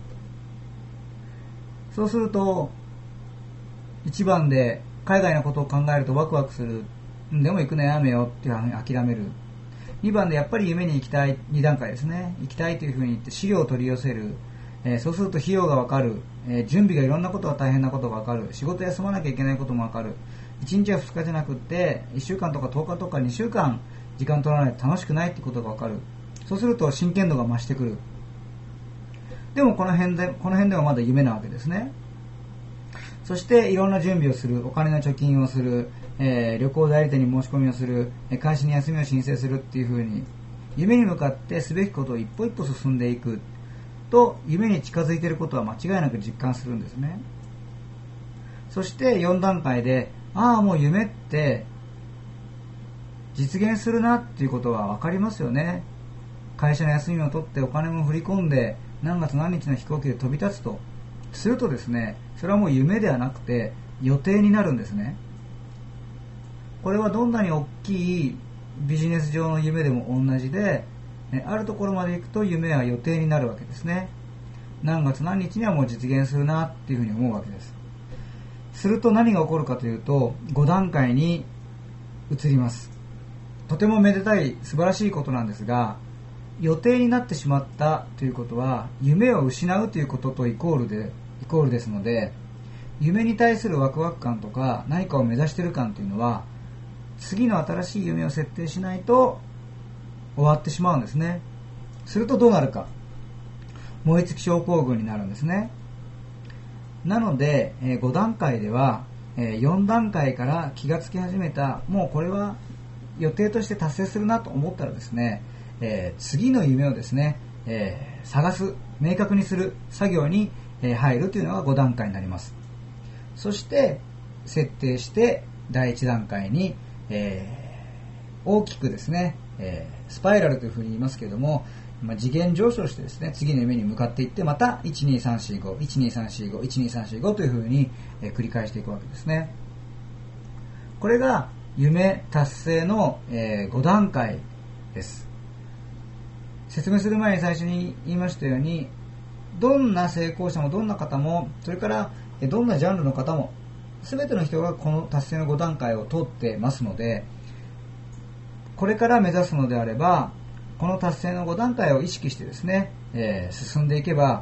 そうするといちばんで海外のことを考えるとワクワクする。でも行くのやめよっていうふうに諦める。にばんでやっぱり夢に行きたい、に段階ですね、行きたいというふうに言って資料を取り寄せる、えー、そうすると費用が分かる、えー、準備がいろんなことが大変なことが分かる、仕事休まなきゃいけないことも分かる。いちにちやふつかじゃなくっていっしゅうかんとかとおかとかにしゅうかん時間取らないと楽しくないってことが分かる。そうすると真剣度が増してくる。でもこの辺でこの辺ではまだ夢なわけですね。そしていろんな準備をする、お金の貯金をする、えー、旅行代理店に申し込みをする、会社に休みを申請するっていうふうに夢に向かってすべきことを一歩一歩進んでいくと、夢に近づいていることは間違いなく実感するんですね。そしてよん段階で、ああもう夢って実現するなっていうことは分かりますよね。会社の休みを取ってお金も振り込んで何月何日の飛行機で飛び立つとするとですね、それはもう夢ではなくて予定になるんですね。これはどんなに大きいビジネス上の夢でも同じで、あるところまで行くと夢は予定になるわけですね。何月何日にはもう実現するなっていうふうに思うわけです。すると何が起こるかというとご段階に移ります。とてもめでたい素晴らしいことなんですが、予定になってしまったということは夢を失うということとイコールでイコールですので、夢に対するワクワク感とか何かを目指している感というのは次の新しい夢を設定しないと終わってしまうんですね。するとどうなるか、燃え尽き症候群になるんですね。なのでご段階ではよん段階から気がつき始めた、もうこれは予定として達成するなと思ったらですね、えー、次の夢をですね、えー、探す、明確にする作業に、えー、入るというのがご段階になります。そして設定してだいいち段階に、えー、大きくですね、えー、スパイラルというふうに言いますけれども、まあ、次元上昇してですね、次の夢に向かっていって、またいちにさんしご、いちにさんしご、いちにさんしごというふうに、えー、繰り返していくわけですね。これが夢達成の、えー、ご段階です。説明する前に最初に言いましたように、どんな成功者もどんな方も、それからどんなジャンルの方も、全ての人がこの達成のご段階を通ってますので、これから目指すのであればこの達成のご段階を意識してですね、えー、進んでいけば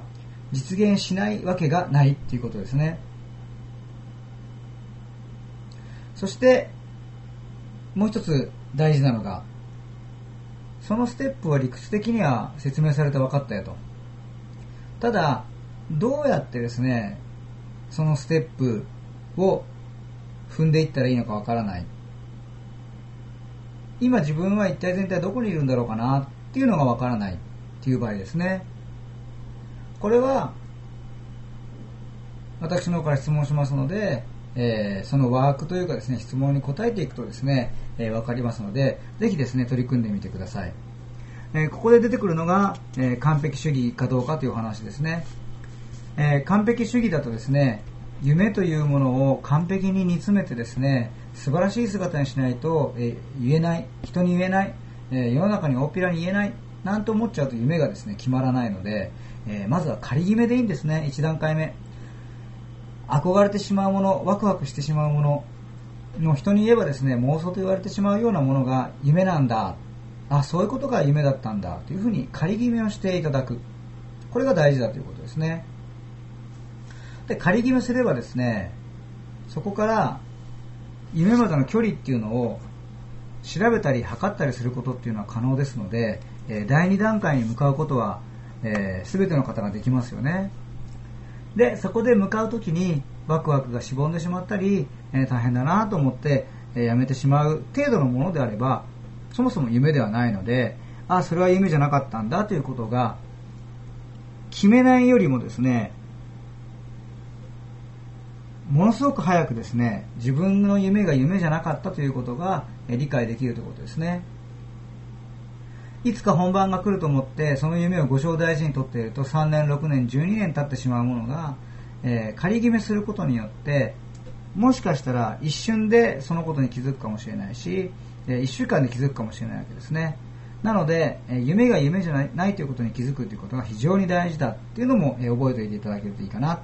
実現しないわけがないっていうことですね。そしてもう一つ大事なのが、そのステップは理屈的には説明されて分かったよと。ただどうやってですねそのステップを踏んでいったらいいのか分からない。今自分は一体全体どこにいるんだろうかなっていうのが分からないっていう場合ですね。これは私の方から質問しますので、えー、そのワークというかですね質問に答えていくとですね、えー、分かりますので、ぜひですね取り組んでみてください。えー、ここで出てくるのが、えー、完璧主義かどうかという話ですね。えー、完璧主義だとですね、夢というものを完璧に煮詰めてですね、素晴らしい姿にしないと、えー、言えない、人に言えない、えー、世の中に大っぴらに言えないなんて思っちゃうと夢がですね決まらないので、えー、まずは仮決めでいいんですね。一段階目、憧れてしまうもの、ワクワクしてしまうものの、人に言えばですね妄想と言われてしまうようなものが夢なんだ、あ、そういうことが夢だったんだというふうに仮決めをしていただく、これが大事だということですね。で、仮決めすればですね、そこから夢までの距離っていうのを調べたり測ったりすることっていうのは可能ですので、えー、だいに段階に向かうことは、えー、全ての方ができますよね。で、そこで向かうときにワクワクがしぼんでしまったり、えー、大変だなと思って、えー、やめてしまう程度のものであれば、そもそも夢ではないので、あ、それは夢じゃなかったんだということが決めないよりもですね、ものすごく早くですね、自分の夢が夢じゃなかったということが理解できるということですね。いつか本番が来ると思ってその夢をご承大事にとっていると、さんねん、ろくねん、じゅうにねん経ってしまうものが、えー、仮決めすることによってもしかしたら一瞬でそのことに気づくかもしれないし、えー、いっしゅうかんで気づくかもしれないわけですね。なので、えー、夢が夢じゃない、ないということに気づくということが非常に大事だっていうのも、えー、覚えておいていただけるといいかな。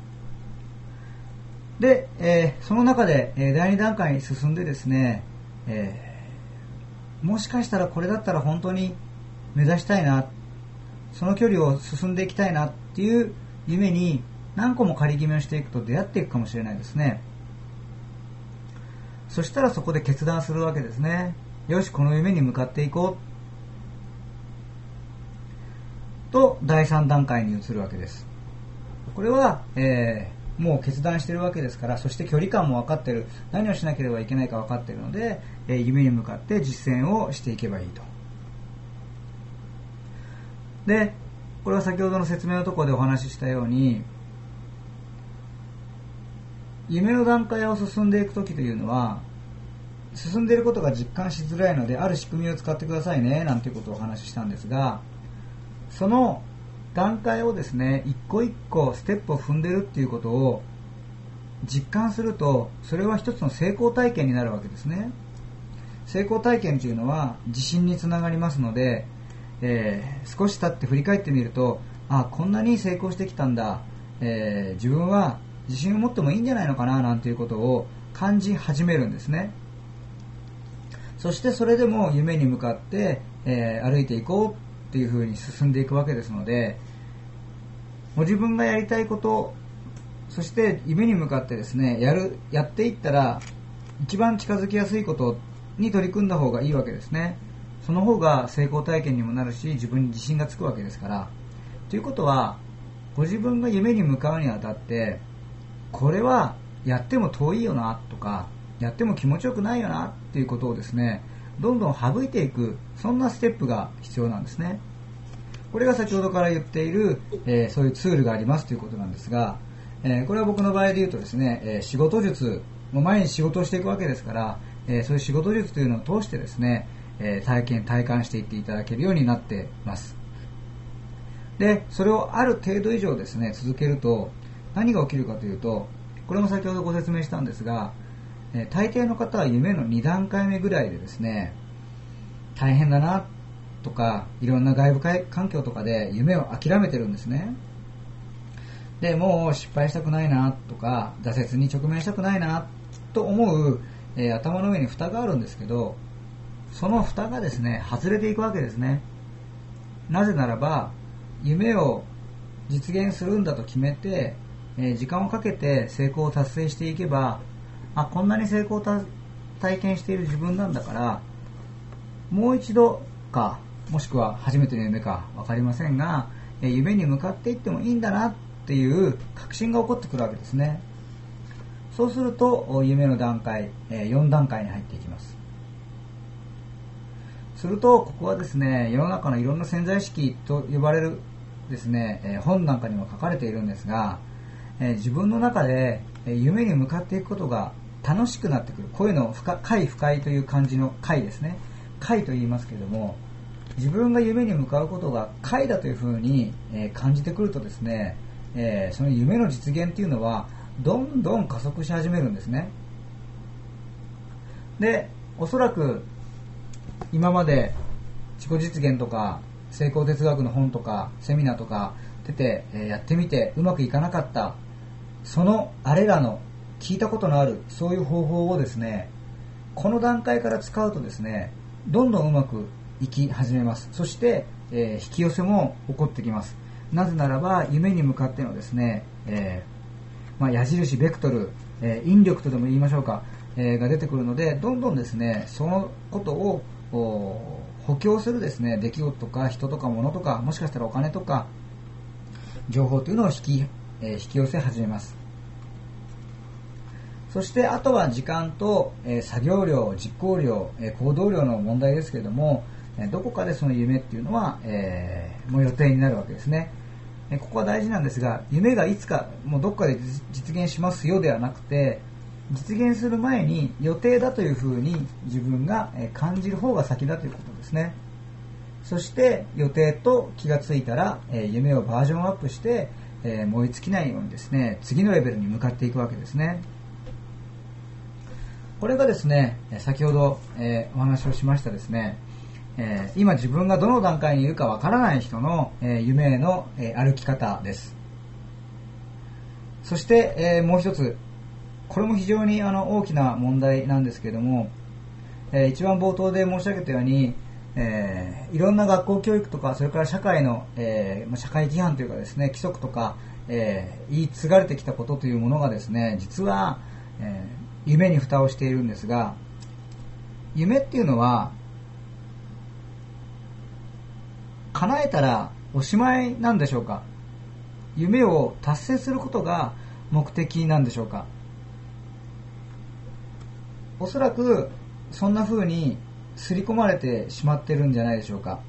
で、えー、その中で、えー、だいに段階に進んでですね、えー、もしかしたらこれだったら本当に目指したいな、その距離を進んでいきたいなっていう夢に何個も仮決めをしていくと出会っていくかもしれないですね。そしたらそこで決断するわけですね。よし、この夢に向かっていこうとだいさん段階に移るわけです。これは、えーもう決断しているわけですから、そして距離感も分かっている、何をしなければいけないか分かっているので、えー、夢に向かって実践をしていけばいいと。で、これは先ほどの説明のところでお話ししたように、夢の段階を進んでいくときというのは、進んでいることが実感しづらいので、ある仕組みを使ってくださいねなんていうことをお話ししたんですが、その段階をですね、一個一個ステップを踏んでるっていうことを実感すると、それは一つの成功体験になるわけですね。成功体験というのは自信につながりますので、えー、少し経って振り返ってみると、あ、こんなに成功してきたんだ、えー、自分は自信を持ってもいいんじゃないのかななんていうことを感じ始めるんですね。そしてそれでも夢に向かって、えー、歩いていこうっていう風に進んでいくわけですので、ご自分がやりたいこと、そして夢に向かってですね、やる、やっていったら一番近づきやすいことに取り組んだ方がいいわけですね。その方が成功体験にもなるし、自分に自信がつくわけですから。ということは、ご自分が夢に向かうにあたって、これはやっても遠いよなとか、やっても気持ちよくないよなっていうことをですね、どんどん省いていく、そんなステップが必要なんですね。これが先ほどから言っている、えー、そういうツールがありますということなんですが、えー、これは僕の場合で言うとですね、えー、仕事術、もう毎日仕事をしていくわけですから、えー、そういう仕事術というのを通してですね、えー、体験、体感していっていただけるようになっています。で、それをある程度以上ですね、続けると何が起きるかというと、これも先ほどご説明したんですが、えー、大抵の方は夢のに段階目ぐらいでですね、大変だなとか、いろんな外部環境とかで夢を諦めてるんですね。で、もう失敗したくないなとか、挫折に直面したくないなと思う、えー、頭の上に蓋があるんですけど、その蓋がですね、外れていくわけですね。なぜならば、夢を実現するんだと決めて、えー、時間をかけて成功を達成していけば、あ、こんなに成功を体験している自分なんだから、もう一度か、もしくは初めての夢か分かりませんが、えー、夢に向かっていってもいいんだなっていう確信が起こってくるわけですね。そうすると夢の段階、えー、よん段階に入っていきます。するとここはですね、世の中のいろんな潜在意識と呼ばれるですね、えー、本なんかにも書かれているんですが、えー、自分の中で、えー、夢に向かっていくことが楽しくなってくる。こういうのを快不快という漢字の快ですね。快と言いますけれども、自分が夢に向かうことが快だというふうに、えー、感じてくるとですね、えー、その夢の実現というのはどんどん加速し始めるんですね。で、おそらく今まで自己実現とか成功哲学の本とかセミナーとか出て、えー、やってみてうまくいかなかった、そのあれらの聞いたことのあるそういう方法をですね、この段階から使うとですね、どんどんうまくいき始めます。そして、えー、引き寄せも起こってきます。なぜならば夢に向かってのですね、えーまあ、矢印ベクトル、えー、引力とでも言いましょうか、えー、が出てくるので、どんどんですね、そのことを補強するですね、出来事とか人とか物とか、もしかしたらお金とか情報というのを引き、えー、引き寄せ始めます。そしてあとは時間と、えー、作業量、実行量、えー、行動量の問題ですけれども、えー、どこかでその夢っていうのは、えー、もう予定になるわけですね。えー、ここは大事なんですが、夢がいつかもうどこかで実現しますよではなくて、実現する前に予定だというふうに自分が感じる方が先だということですね。そして予定と気がついたら、えー、夢をバージョンアップして、えー、燃え尽きないようにですね、次のレベルに向かっていくわけですね。これがですね、先ほど、えー、お話をしましたですね、えー、今自分がどの段階にいるかわからない人の、えー、夢への、えー、歩き方です。そして、えー、もう一つ、これも非常にあの大きな問題なんですけれども、えー、一番冒頭で申し上げたように、えー、いろんな学校教育とか、それから社会の、えー、社会規範というかですね、規則とか、えー、言い継がれてきたことというものがですね、実は、えー夢に蓋をしているんですが、夢っていうのは叶えたらおしまいなんでしょうか。夢を達成することが目的なんでしょうか。おそらくそんな風に刷り込まれてしまってるんじゃないでしょうか。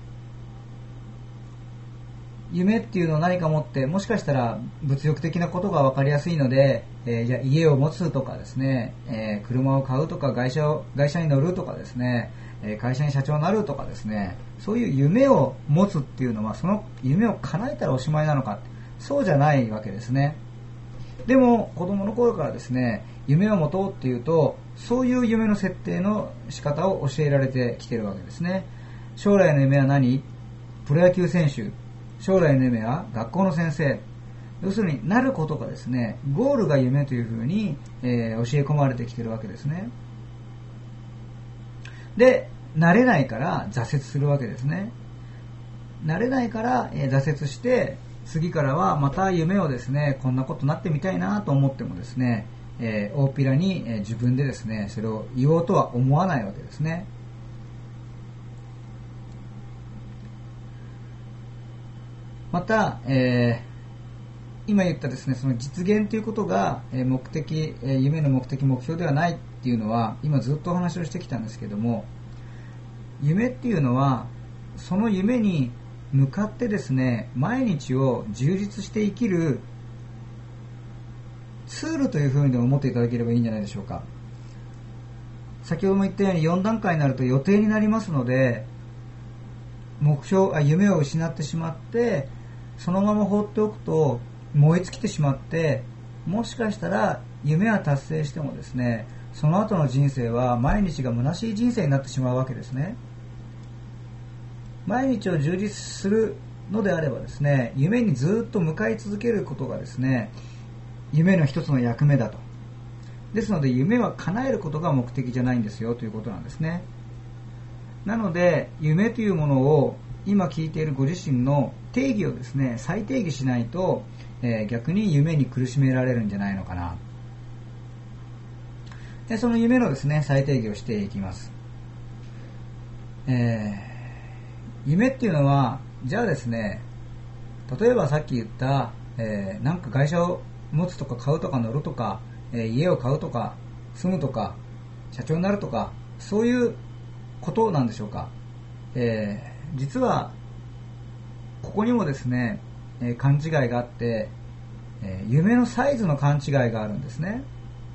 夢っていうのを何か持って、もしかしたら物欲的なことが分かりやすいので、えー、じゃあ家を持つとかですね、えー、車を買うとか会社を会社に乗るとかですね、えー、会社に社長になるとかですね、そういう夢を持つっていうのはその夢を叶えたらおしまいなのか、そうじゃないわけですね。でも子供の頃からですね、夢を持とうっていうと、そういう夢の設定の仕方を教えられてきているわけですね。将来の夢は何？プロ野球選手。将来の夢は学校の先生。要するになることがですね、ゴールが夢というふうに、えー、教え込まれてきているわけですね。で、なれないから挫折するわけですね。なれないから、えー、挫折して、次からはまた夢をですね、こんなことなってみたいなと思ってもですね、えー、大っぴらに、えー、自分でですね、それを言おうとは思わないわけですね。また、えー、今言ったですね、その実現ということが目的、夢の目的、目標ではないっていうのは、今ずっとお話をしてきたんですけども、夢っていうのはその夢に向かってですね、毎日を充実して生きるツールというふうに思っていただければいいんじゃないでしょうか。先ほども言ったようによん段階になると予定になりますので、目標、あ、夢を失ってしまってそのまま放っておくと燃え尽きてしまって、もしかしたら夢は達成してもですね、その後の人生は毎日が虚しい人生になってしまうわけですね。毎日を充実するのであればですね、夢にずっと向かい続けることがですね、夢の一つの役目だと。ですので夢は叶えることが目的じゃないんですよということなんですね。 なので夢というものを今聞いているご自身の定義をですね再定義しないと、えー、逆に夢に苦しめられるんじゃないのかな。でその夢のですね再定義をしていきます。えー、夢っていうのはじゃあですね、例えばさっき言った、えー、なんか会社を持つとか買うとか乗るとか、えー、家を買うとか住むとか社長になるとかそういうことなんでしょうか。えー、実はここにもですね、えー、勘違いがあって、えー、夢のサイズの勘違いがあるんですね。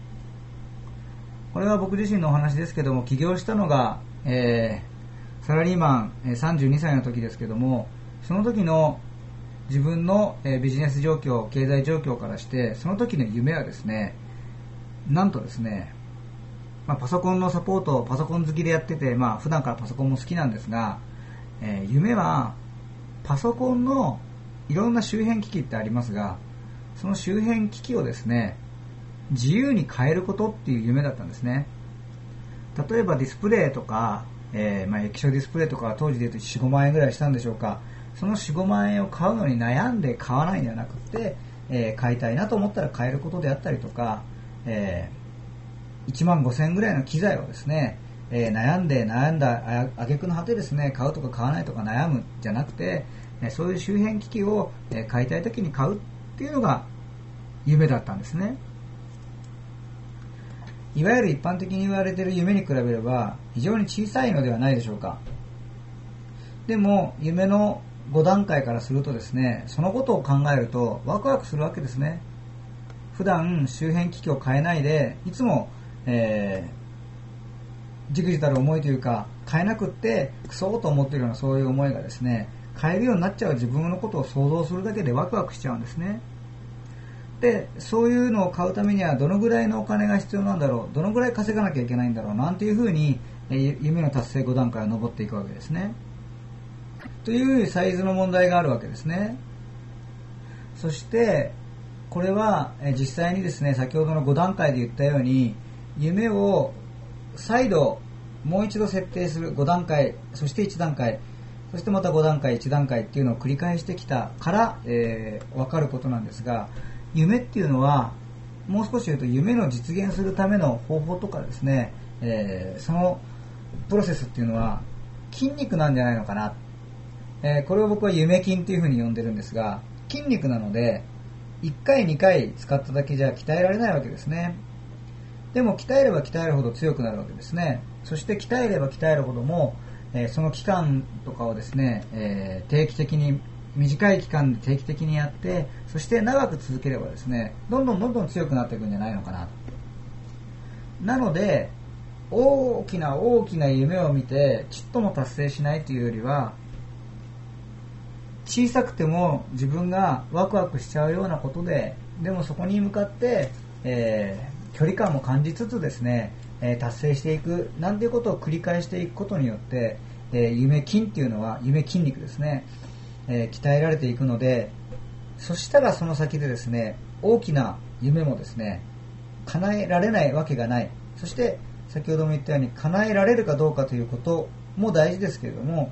これは僕自身のお話ですけども、起業したのが、えーサラリーマンさんじゅうにさいの時ですけども、その時の自分のビジネス状況、経済状況からしてその時の夢はですね、なんとですね、まあ、パソコンのサポート、パソコン好きでやってて、まあ、普段からパソコンも好きなんですが、えー、夢はパソコンのいろんな周辺機器ってありますが、その周辺機器をですね自由に変えることっていう夢だったんですね。例えばディスプレイとかえーまあ、液晶ディスプレイとかは当時でいうとよん、ごまん円ぐらいしたんでしょうか。そのよん、ごまん円を買うのに悩んで買わないんではなくて、えー、買いたいなと思ったら買えることであったりとか、えー、いちまんごせん円ぐらいの機材をですね、えー、悩んで悩んだ挙句の果てですね、買うとか買わないとか悩むじゃなくて、えー、そういう周辺機器を、えー、買いたい時に買うっていうのが夢だったんですね。いわゆる一般的に言われている夢に比べれば非常に小さいのではないでしょうか。でも夢のご段階からするとですね、そのことを考えるとワクワクするわけですね。普段周辺機器を変えないでいつも、えー、じくじたる思いというか、変えなくってクソと思っているようなそういう思いがですね、変えるようになっちゃう自分のことを想像するだけでワクワクしちゃうんですね。でそういうのを買うためにはどのぐらいのお金が必要なんだろう、どのぐらい稼がなきゃいけないんだろうなんていうふうに、えー、夢の達成ご段階を上っていくわけですね。というサイズの問題があるわけですね。そしてこれは、えー、実際にですね、先ほどのご段階で言ったように夢を再度もう一度設定するご段階、そしていち段階、そしてまたご段階いち段階っていうのを繰り返してきたから、えー、分かることなんですが、夢っていうのはもう少し言うと夢の実現するための方法とかですね、えー、そのプロセスっていうのは筋肉なんじゃないのかな、えー、これを僕は夢筋っていうふうに呼んでるんですが、筋肉なのでいっかいにかい使っただけじゃ鍛えられないわけですね。でも鍛えれば鍛えるほど強くなるわけですね。そして鍛えれば鍛えるほども、えー、その期間とかをですね、えー、定期的に短い期間で定期的にやって、そして長く続ければですね、どんどんどんどん強くなっていくんじゃないのかなと。なので大きな大きな夢を見てちっとも達成しないというよりは、小さくても自分がワクワクしちゃうようなことで、でもそこに向かって、えー、距離感も感じつつですね、えー、達成していくなんていうことを繰り返していくことによって、えー、夢筋っていうのは夢筋肉ですね、えー、鍛えられていくので、そしたらその先でですね、大きな夢もですね叶えられないわけがない。そして先ほども言ったように叶えられるかどうかということも大事ですけれども、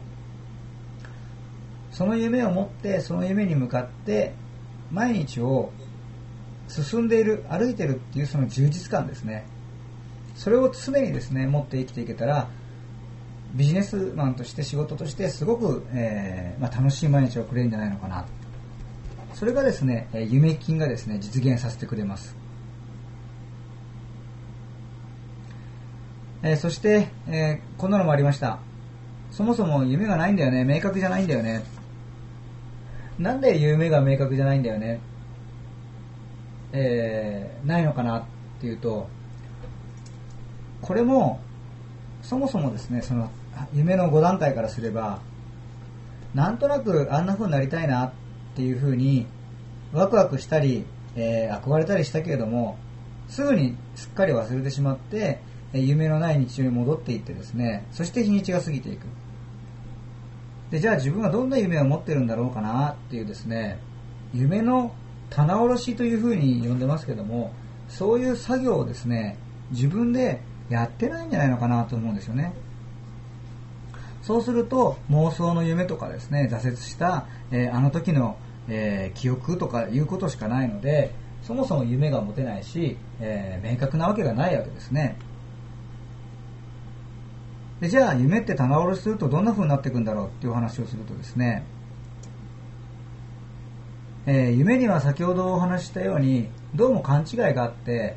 その夢を持ってその夢に向かって毎日を進んでいる、歩いているっていうその充実感ですね、それを常にですね持って生きていけたら、ビジネスマンとして仕事としてすごく、えーまあ、楽しい毎日を送れるんじゃないのかな。それがですね、夢筋がですね実現させてくれます。えー、そして、えー、こんなのもありました。そもそも夢がないんだよね、明確じゃないんだよね。なんで夢が明確じゃないんだよね、えー、ないのかなっていうと、これもそもそもですね、その夢のご段階からすれば、なんとなくあんな風になりたいなっていう風にワクワクしたり、えー、憧れたりしたけれども、すぐにすっかり忘れてしまって、えー、夢のない日常に戻っていってですね、そして日にちが過ぎていく。で、じゃあ自分はどんな夢を持ってるんだろうかなっていうですね、夢の棚卸しという風に呼んでますけども、そういう作業をですね自分でやってないんじゃないのかなと思うんですよね。 そうすると妄想の夢とかですね、挫折した、えー、あの時の、えー、記憶とかいうことしかないので、そもそも夢が持てないし、えー、明確なわけがないわけですね。でじゃあ夢って棚卸しするとどんな風になっていくんだろうっていう話をするとですね、えー、夢には先ほどお話ししたようにどうも勘違いがあって、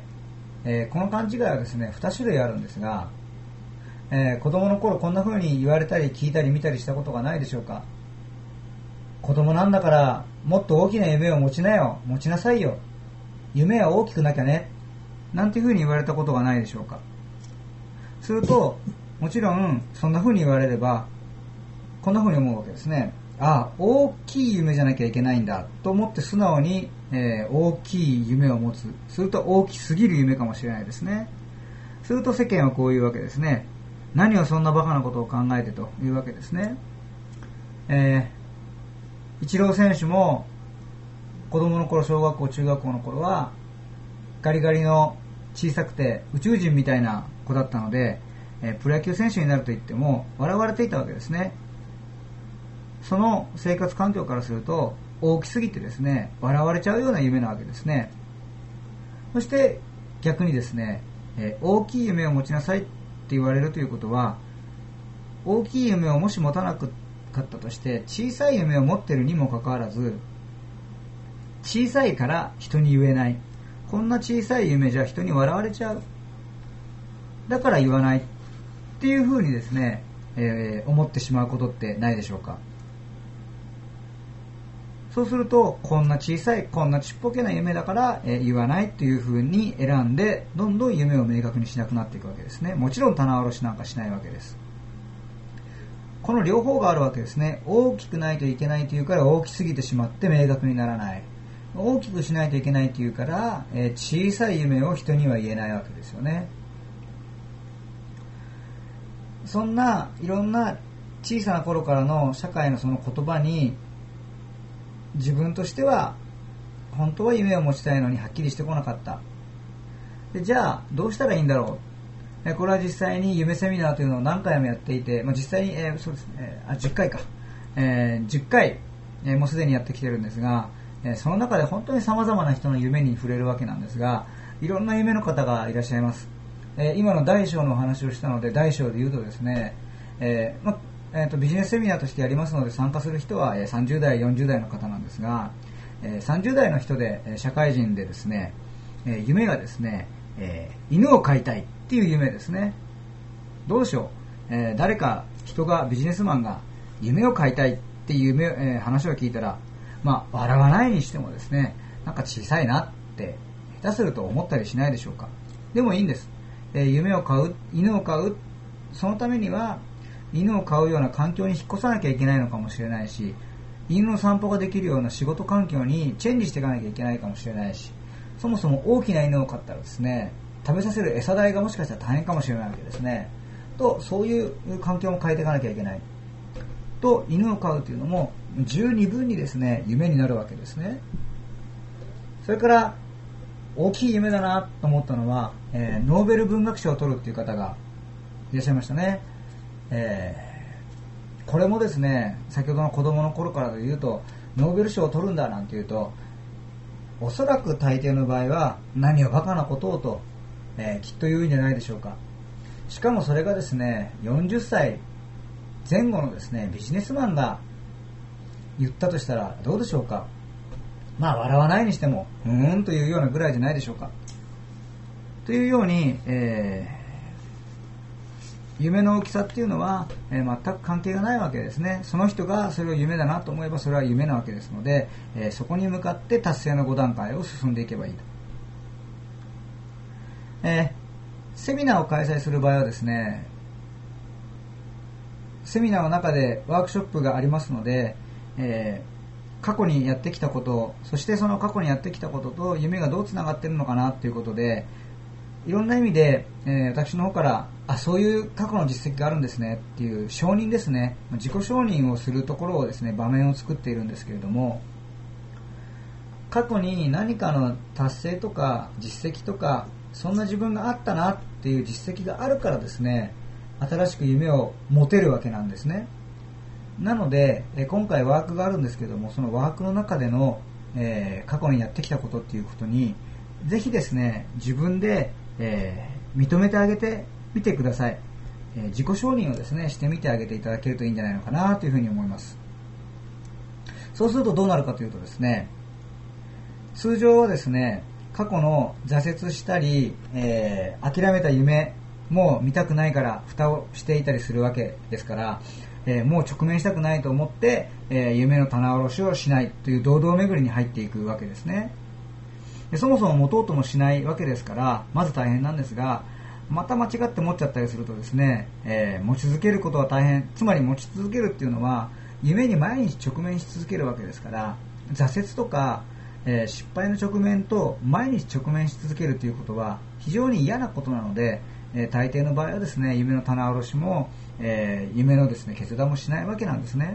えー、この勘違いはですねに種類あるんですが、えー、子供の頃こんな風に言われたり聞いたり見たりしたことがないでしょうか。子供なんだからもっと大きな夢を持ちなよ、持ちなさいよ、夢は大きくなきゃね、なんていう風に言われたことがないでしょうか。するともちろんそんな風に言われればこんな風に思うわけですね。ああ、大きい夢じゃなきゃいけないんだと思って素直に、えー、大きい夢を持つ。すると大きすぎる夢かもしれないですね。すると世間はこういうわけですね。何をそんなバカなことを考えてというわけですね。えー、イチロー選手も子供の頃、小学校中学校の頃はガリガリの小さくて宇宙人みたいな子だったので、えー、プロ野球選手になると言っても笑われていたわけですね。その生活環境からすると大きすぎてですね笑われちゃうような夢なわけですね。そして逆にですね、えー、大きい夢を持ちなさいって言われるということは、大きい夢をもし持たなかったとして小さい夢を持っているにもかかわらず、小さいから人に言えない、こんな小さい夢じゃ人に笑われちゃう、だから言わないっていうふうにですね、えー、思ってしまうことってないでしょうか。そうするとこんな小さい、こんなちっぽけな夢だから、えー、言わないっていう風に選んでどんどん夢を明確にしなくなっていくわけですね。もちろん棚卸しなんかしないわけです。この両方があるわけですね。大きくないといけないというから大きすぎてしまって明確にならない、大きくしないといけないというから、えー、小さい夢を人には言えないわけですよね。そんないろんな小さな頃からの社会のその言葉に自分としては本当は夢を持ちたいのにはっきりしてこなかった。でじゃあどうしたらいいんだろう。これは実際に夢セミナーというのを何回もやっていて、まあ、実際に、えーそうですね、あじゅっかいか、えー、じゅっかい、えー、もうすでにやってきてるんですが、えー、その中で本当に様々な人の夢に触れるわけなんですが、いろんな夢の方がいらっしゃいます。えー、今の大小のお話をしたので大小で言うとですね、えーまえー、とビジネスセミナーとしてやりますので参加する人は、えー、さんじゅうだいよんじゅうだいの方なんですが、えー、さんじゅうだいの人で、えー、社会人でですね、えー、夢がですね、えー、犬を飼いたいっていう夢ですね。どうでしょう、えー、誰か人がビジネスマンが夢を飼いたいっていう夢、えー、話を聞いたら、まあ笑わないにしてもですね、なんか小さいなって下手すると思ったりしないでしょうか。でもいいんです。えー、夢を飼う、犬を飼う、そのためには犬を飼うような環境に引っ越さなきゃいけないのかもしれないし、犬の散歩ができるような仕事環境にチェンジしていかなきゃいけないかもしれないし、そもそも大きな犬を飼ったらですね、食べさせる餌代がもしかしたら大変かもしれないわけですね。と、そういう環境も変えていかなきゃいけない。と、犬を飼うというのも十二分にですね、夢になるわけですね。それから大きい夢だなと思ったのは、えー、ノーベル文学賞を取るっていう方がいらっしゃいましたね。えー、これもですね、先ほどの子供の頃からで言うとノーベル賞を取るんだなんて言うと、おそらく大抵の場合は何をバカなことをと、えー、きっと言うんじゃないでしょうか。しかもそれがですね、よんじゅっさいぜん後のですねビジネスマンが言ったとしたらどうでしょうか。まあ笑わないにしてもうーんというようなぐらいじゃないでしょうか。というように、えー、夢の大きさっていうのは、えー、全く関係がないわけですね。その人がそれを夢だなと思えばそれは夢なわけですので、えー、そこに向かって達成のご段階を進んでいけばいいと。えー、セミナーを開催する場合はですね、セミナーの中でワークショップがありますので、えー過去にやってきたこと、そしてその過去にやってきたことと夢がどうつながっているのかなということで、いろんな意味で、えー、私の方からあそういう過去の実績があるんですねっていう承認ですね、自己承認をするところをですね、場面を作っているんですけれども、過去に何かの達成とか実績とかそんな自分があったなっていう実績があるからですね、 新しく夢を持てるわけなんですね。なので、え今回ワークがあるんですけども、そのワークの中での、えー、過去にやってきたことっていうことにぜひですね、自分で、えー、認めてあげてみてください。えー、自己承認をですねしてみてあげていただけるといいんじゃないのかなというふうに思います。そうするとどうなるかというとですね、通常はですね、過去の挫折したり、えー、諦めた夢も見たくないから蓋をしていたりするわけですから、えー、もう直面したくないと思って、えー、夢の棚卸しをしないという堂々巡りに入っていくわけですね。でそもそも持とうともしないわけですから、まず大変なんですが、また間違って持っちゃったりするとですね、えー、持ち続けることは大変。つまり持ち続けるっていうのは夢に毎日直面し続けるわけですから、挫折とか、えー、失敗の直面と毎日直面し続けるということは非常に嫌なことなので、えー、大抵の場合はですね、夢の棚卸しも、えー、夢のですね決断もしないわけなんですね。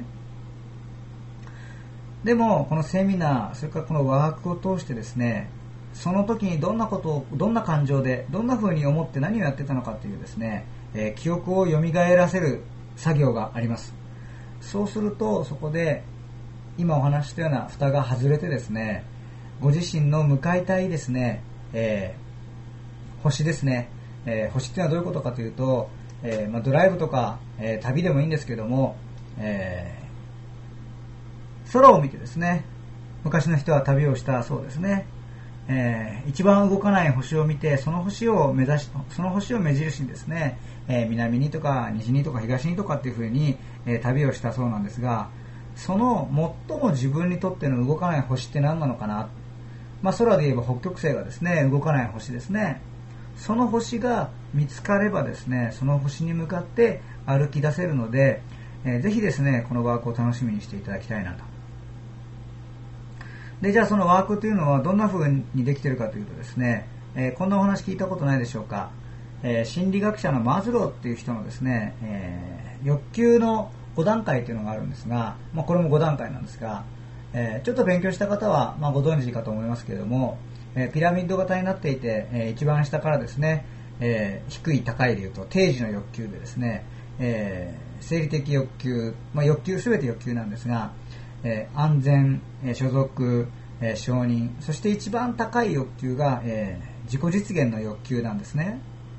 でもこのセミナー、それからこのワークを通してですね、その時にどんなことを、どんな感情でどんな風に思って何をやってたのかというですね、えー、記憶を蘇らせる作業があります。そうするとそこで今お話ししたような蓋が外れてですね、ご自身の向かいたいですね、えー、星ですね、えー、星っていうのはどういうことかというと、えーまあ、ドライブとか、えー、旅でもいいんですけども、えー、空を見てですね、昔の人は旅をしたそうですね、えー、一番動かない星を見て、その星を目指し、その星を目印にですね、えー、南にとか西にとか東にとかっていう風に、えー、旅をしたそうなんですが、その最も自分にとっての動かない星って何なのかな。まあ、空で言えば北極星がですね、動かない星ですね。その星が見つかればですね、その星に向かって歩き出せるので、えー、ぜひですね、このワークを楽しみにしていただきたいなと。で、じゃあそのワークというのはどんな風にできているかというとですね、えー、こんなお話聞いたことないでしょうか。えー、心理学者のマズローっていう人のですね、えー、欲求のご段階というのがあるんですが、まあ、これもご段階なんですが、えー、ちょっと勉強した方は、まあ、ご存知かと思いますけれども、えー、ピラミッド型になっていて、えー、一番下からですね、えー、低い高いでいうと定時の欲求でですね、えー、生理的欲求、まあ、欲求すべて欲求なんですが、えー、安全、えー、所属、えー、承認、そして一番高い欲求が、えー、自己実現の欲求なんですね。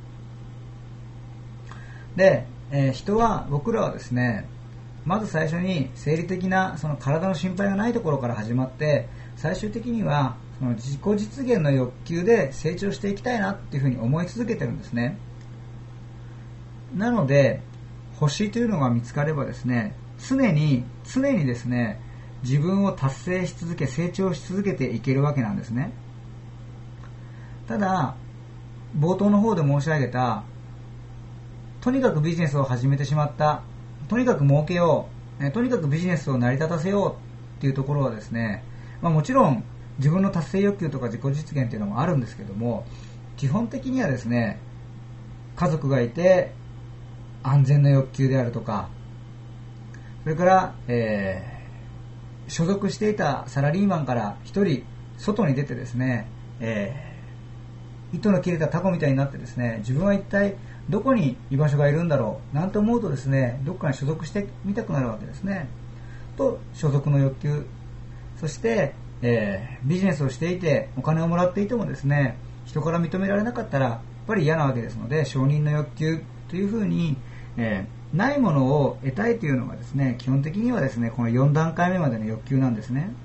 で、えー、人は、僕らはですね、まず最初に生理的なその体の心配がないところから始まって、最終的にはその自己実現の欲求で成長していきたいなっていうふうに思い続けてるんですね。なので星というのが見つかればですね、常に常にですね、自分を達成し続け成長し続けていけるわけなんですね。ただ冒頭の方で申し上げた、とにかくビジネスを始めてしまった、とにかく儲けよう、とにかくビジネスを成り立たせようっていうところはですね、まあ、もちろん自分の達成欲求とか自己実現っていうのもあるんですけども、基本的にはですね、家族がいて安全の欲求であるとか、それから、えー、所属していたサラリーマンから一人外に出てですね、えー、糸の切れたタコみたいになってですね、自分は一体どこに居場所がいるんだろうなんて思うとですね、どこかに所属してみたくなるわけですね。と、所属の欲求、そして、えー、ビジネスをしていてお金をもらっていてもですね、人から認められなかったらやっぱり嫌なわけですので、承認の欲求というふうに、えー、ないものを得たいというのがですね、基本的にはですね、このよん段階目までの欲求なんですね。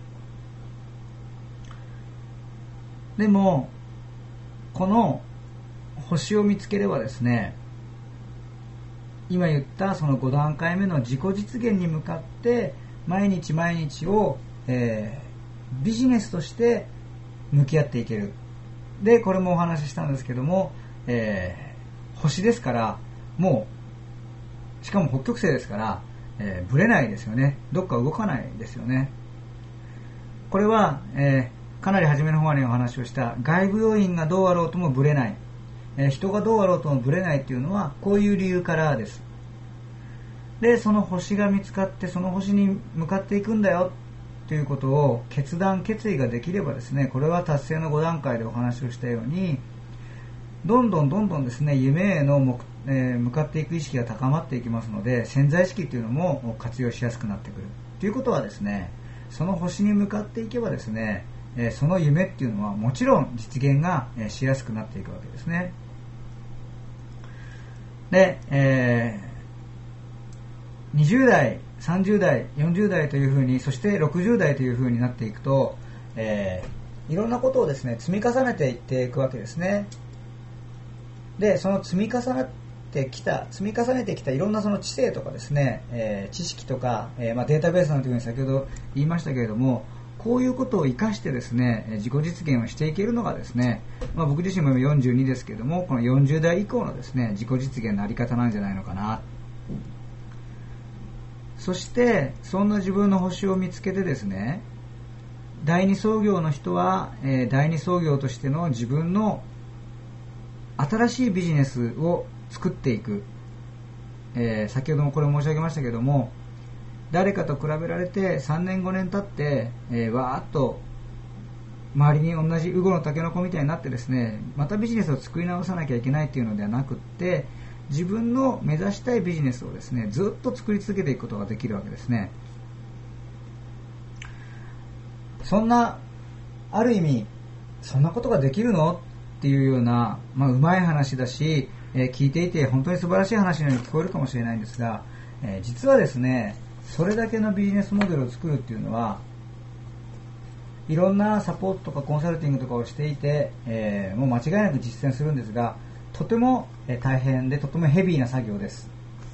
でもこの星を見つければですね、今言ったそのご段階目の自己実現に向かって毎日毎日を、えー、ビジネスとして向き合っていける。で、これもお話ししたんですけども、えー、星ですから、もうしかも北極星ですから、えー、ブレないですよね。どっか動かないですよね。これは、えー、かなり初めの方にお話をした外部要因がどうあろうともブレない、えー、人がどうあろうともブレないっていうのはこういう理由からです。で、その星が見つかってその星に向かっていくんだよということを決断決意ができればですね、これは達成のご段階でお話をしたように、どんどんどんどんですね、夢へのえー、向かっていく意識が高まっていきますので、潜在意識というのも活用しやすくなってくるということはですね、その星に向かっていけばですね、えー、その夢っていうのはもちろん実現が、えー、しやすくなっていくわけですね。で、えー、にじゅう代、さんじゅう代、よんじゅう代というふうに、そしてろくじゅう代というふうになっていくと、えー、いろんなことをですね、積み重ねていっていくわけですね。で、その積み重ねてきた、積み重ねてきたいろんなその知性とかですね、えー、知識とか、えーまあ、データベースなんていうふうに先ほど言いましたけれども、こういうことを生かしてですね、自己実現をしていけるのがですね、まあ、僕自身もよんじゅうにですけれども、このよんじゅう代以降のですね、自己実現のあり方なんじゃないのかな。そしてそんな自分の星を見つけてですね、第二創業の人は、えー、第二創業としての自分の新しいビジネスを作っていく、えー、先ほどもこれ申し上げましたけれども、誰かと比べられてさんねんごねん経って、えー、わーっと周りに同じウゴのタケノコみたいになってですね、またビジネスを作り直さなきゃいけないっていうのではなくって、自分の目指したいビジネスをですね、ずっと作り続けていくことができるわけですね。そんな、ある意味そんなことができるのっていうような、まあ、うまい話だし、えー、聞いていて本当に素晴らしい話のように聞こえるかもしれないんですが、えー、実はですね、それだけのビジネスモデルを作るっていうのは、いろんなサポートとかコンサルティングとかをしていて、えー、もう間違いなく実践するんですが、とても大変でとてもヘビーな作業です。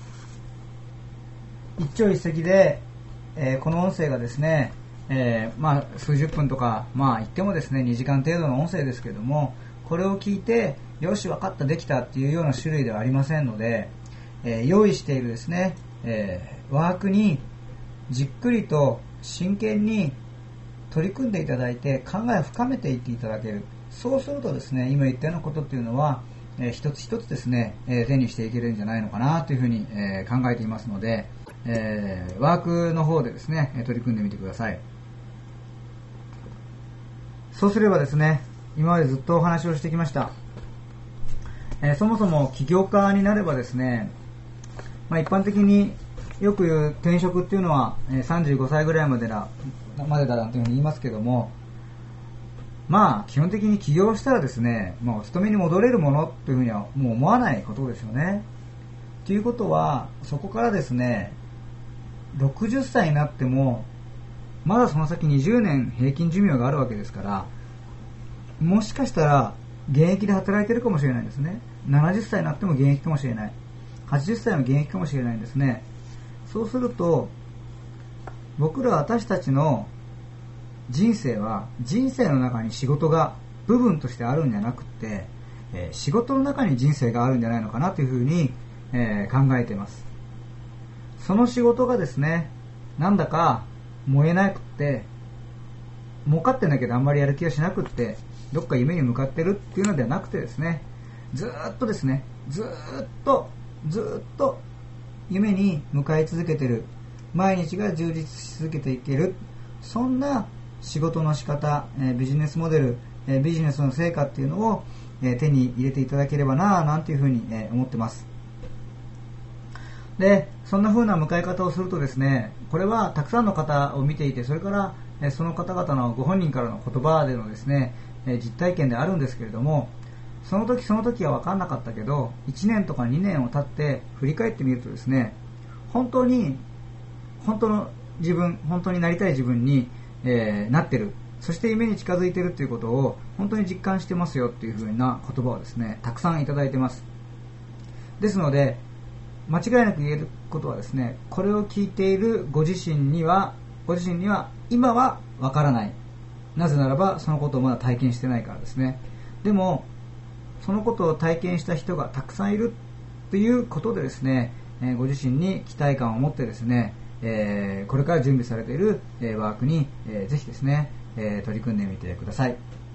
一朝一夕で、えー、この音声がですね、えーまあ、数十分とか、まあ言ってもですねにじかん程度の音声ですけれども、これを聞いてよし分かったできたっていうような種類ではありませんので、えー、用意しているですね、えー、ワークにじっくりと真剣に取り組んでいただいて考えを深めていっていただける。そうするとですね、今言ったようなことっていうのは、えー、一つ一つですね、えー、手にしていけるんじゃないのかなというふうに、えー、考えていますので、えー、ワークの方でですね取り組んでみてください。そうすればですね、今までずっとお話をしてきました、えー、そもそも起業家になればですね、まあ、一般的によく言う転職っていうのはさんじゅうごさいぐらいまでだまでだなんていうふうに言いますけども、まあ基本的に起業したらですね、まあ、お勤めに戻れるものというふうにはもう思わないことですよね。ということは、そこからですねろくじゅっさいになってもまだその先にじゅうねん平均寿命があるわけですから、もしかしたら現役で働いているかもしれないですね。ななじゅっさいになっても現役かもしれない、はちじゅっさいの現役かもしれないんですね。そうすると僕ら私たちの人生は、人生の中に仕事が部分としてあるんじゃなくて、えー、仕事の中に人生があるんじゃないのかなというふうに、えー、考えています。その仕事がですね、なんだか燃えなくって、儲かってんだけどあんまりやる気がしなくって、どっか夢に向かってるっていうのではなくてですね、ずーっとですね、ずーっとずーっと夢に向かい続けてる、毎日が充実し続けていける、そんな仕事の仕方、えー、ビジネスモデル、えー、ビジネスの成果っていうのを、えー、手に入れていただければなぁなんていうふうに、えー、思ってます。で、そんな風な向かい方をするとですね、これはたくさんの方を見ていて、それから、えー、その方々のご本人からの言葉でのですね、えー、実体験であるんですけれども、その時その時は分かんなかったけど、いちねんとかにねんを経って振り返ってみるとですね、本当に本当の自分、本当になりたい自分に、えー、なってる、そして夢に近づいているということを本当に実感してますよというふうな言葉をですね、たくさんいただいてます。ですので、間違いなく言えることはですね、これを聞いているご自身には、ご自身には今はわからない。なぜならばそのことをまだ体験してないからですね。でもそのことを体験した人がたくさんいるということでですね、えー、ご自身に期待感を持ってですね、えー、これから準備されている、えー、ワークに、えー、ぜひですね、えー、取り組んでみてください。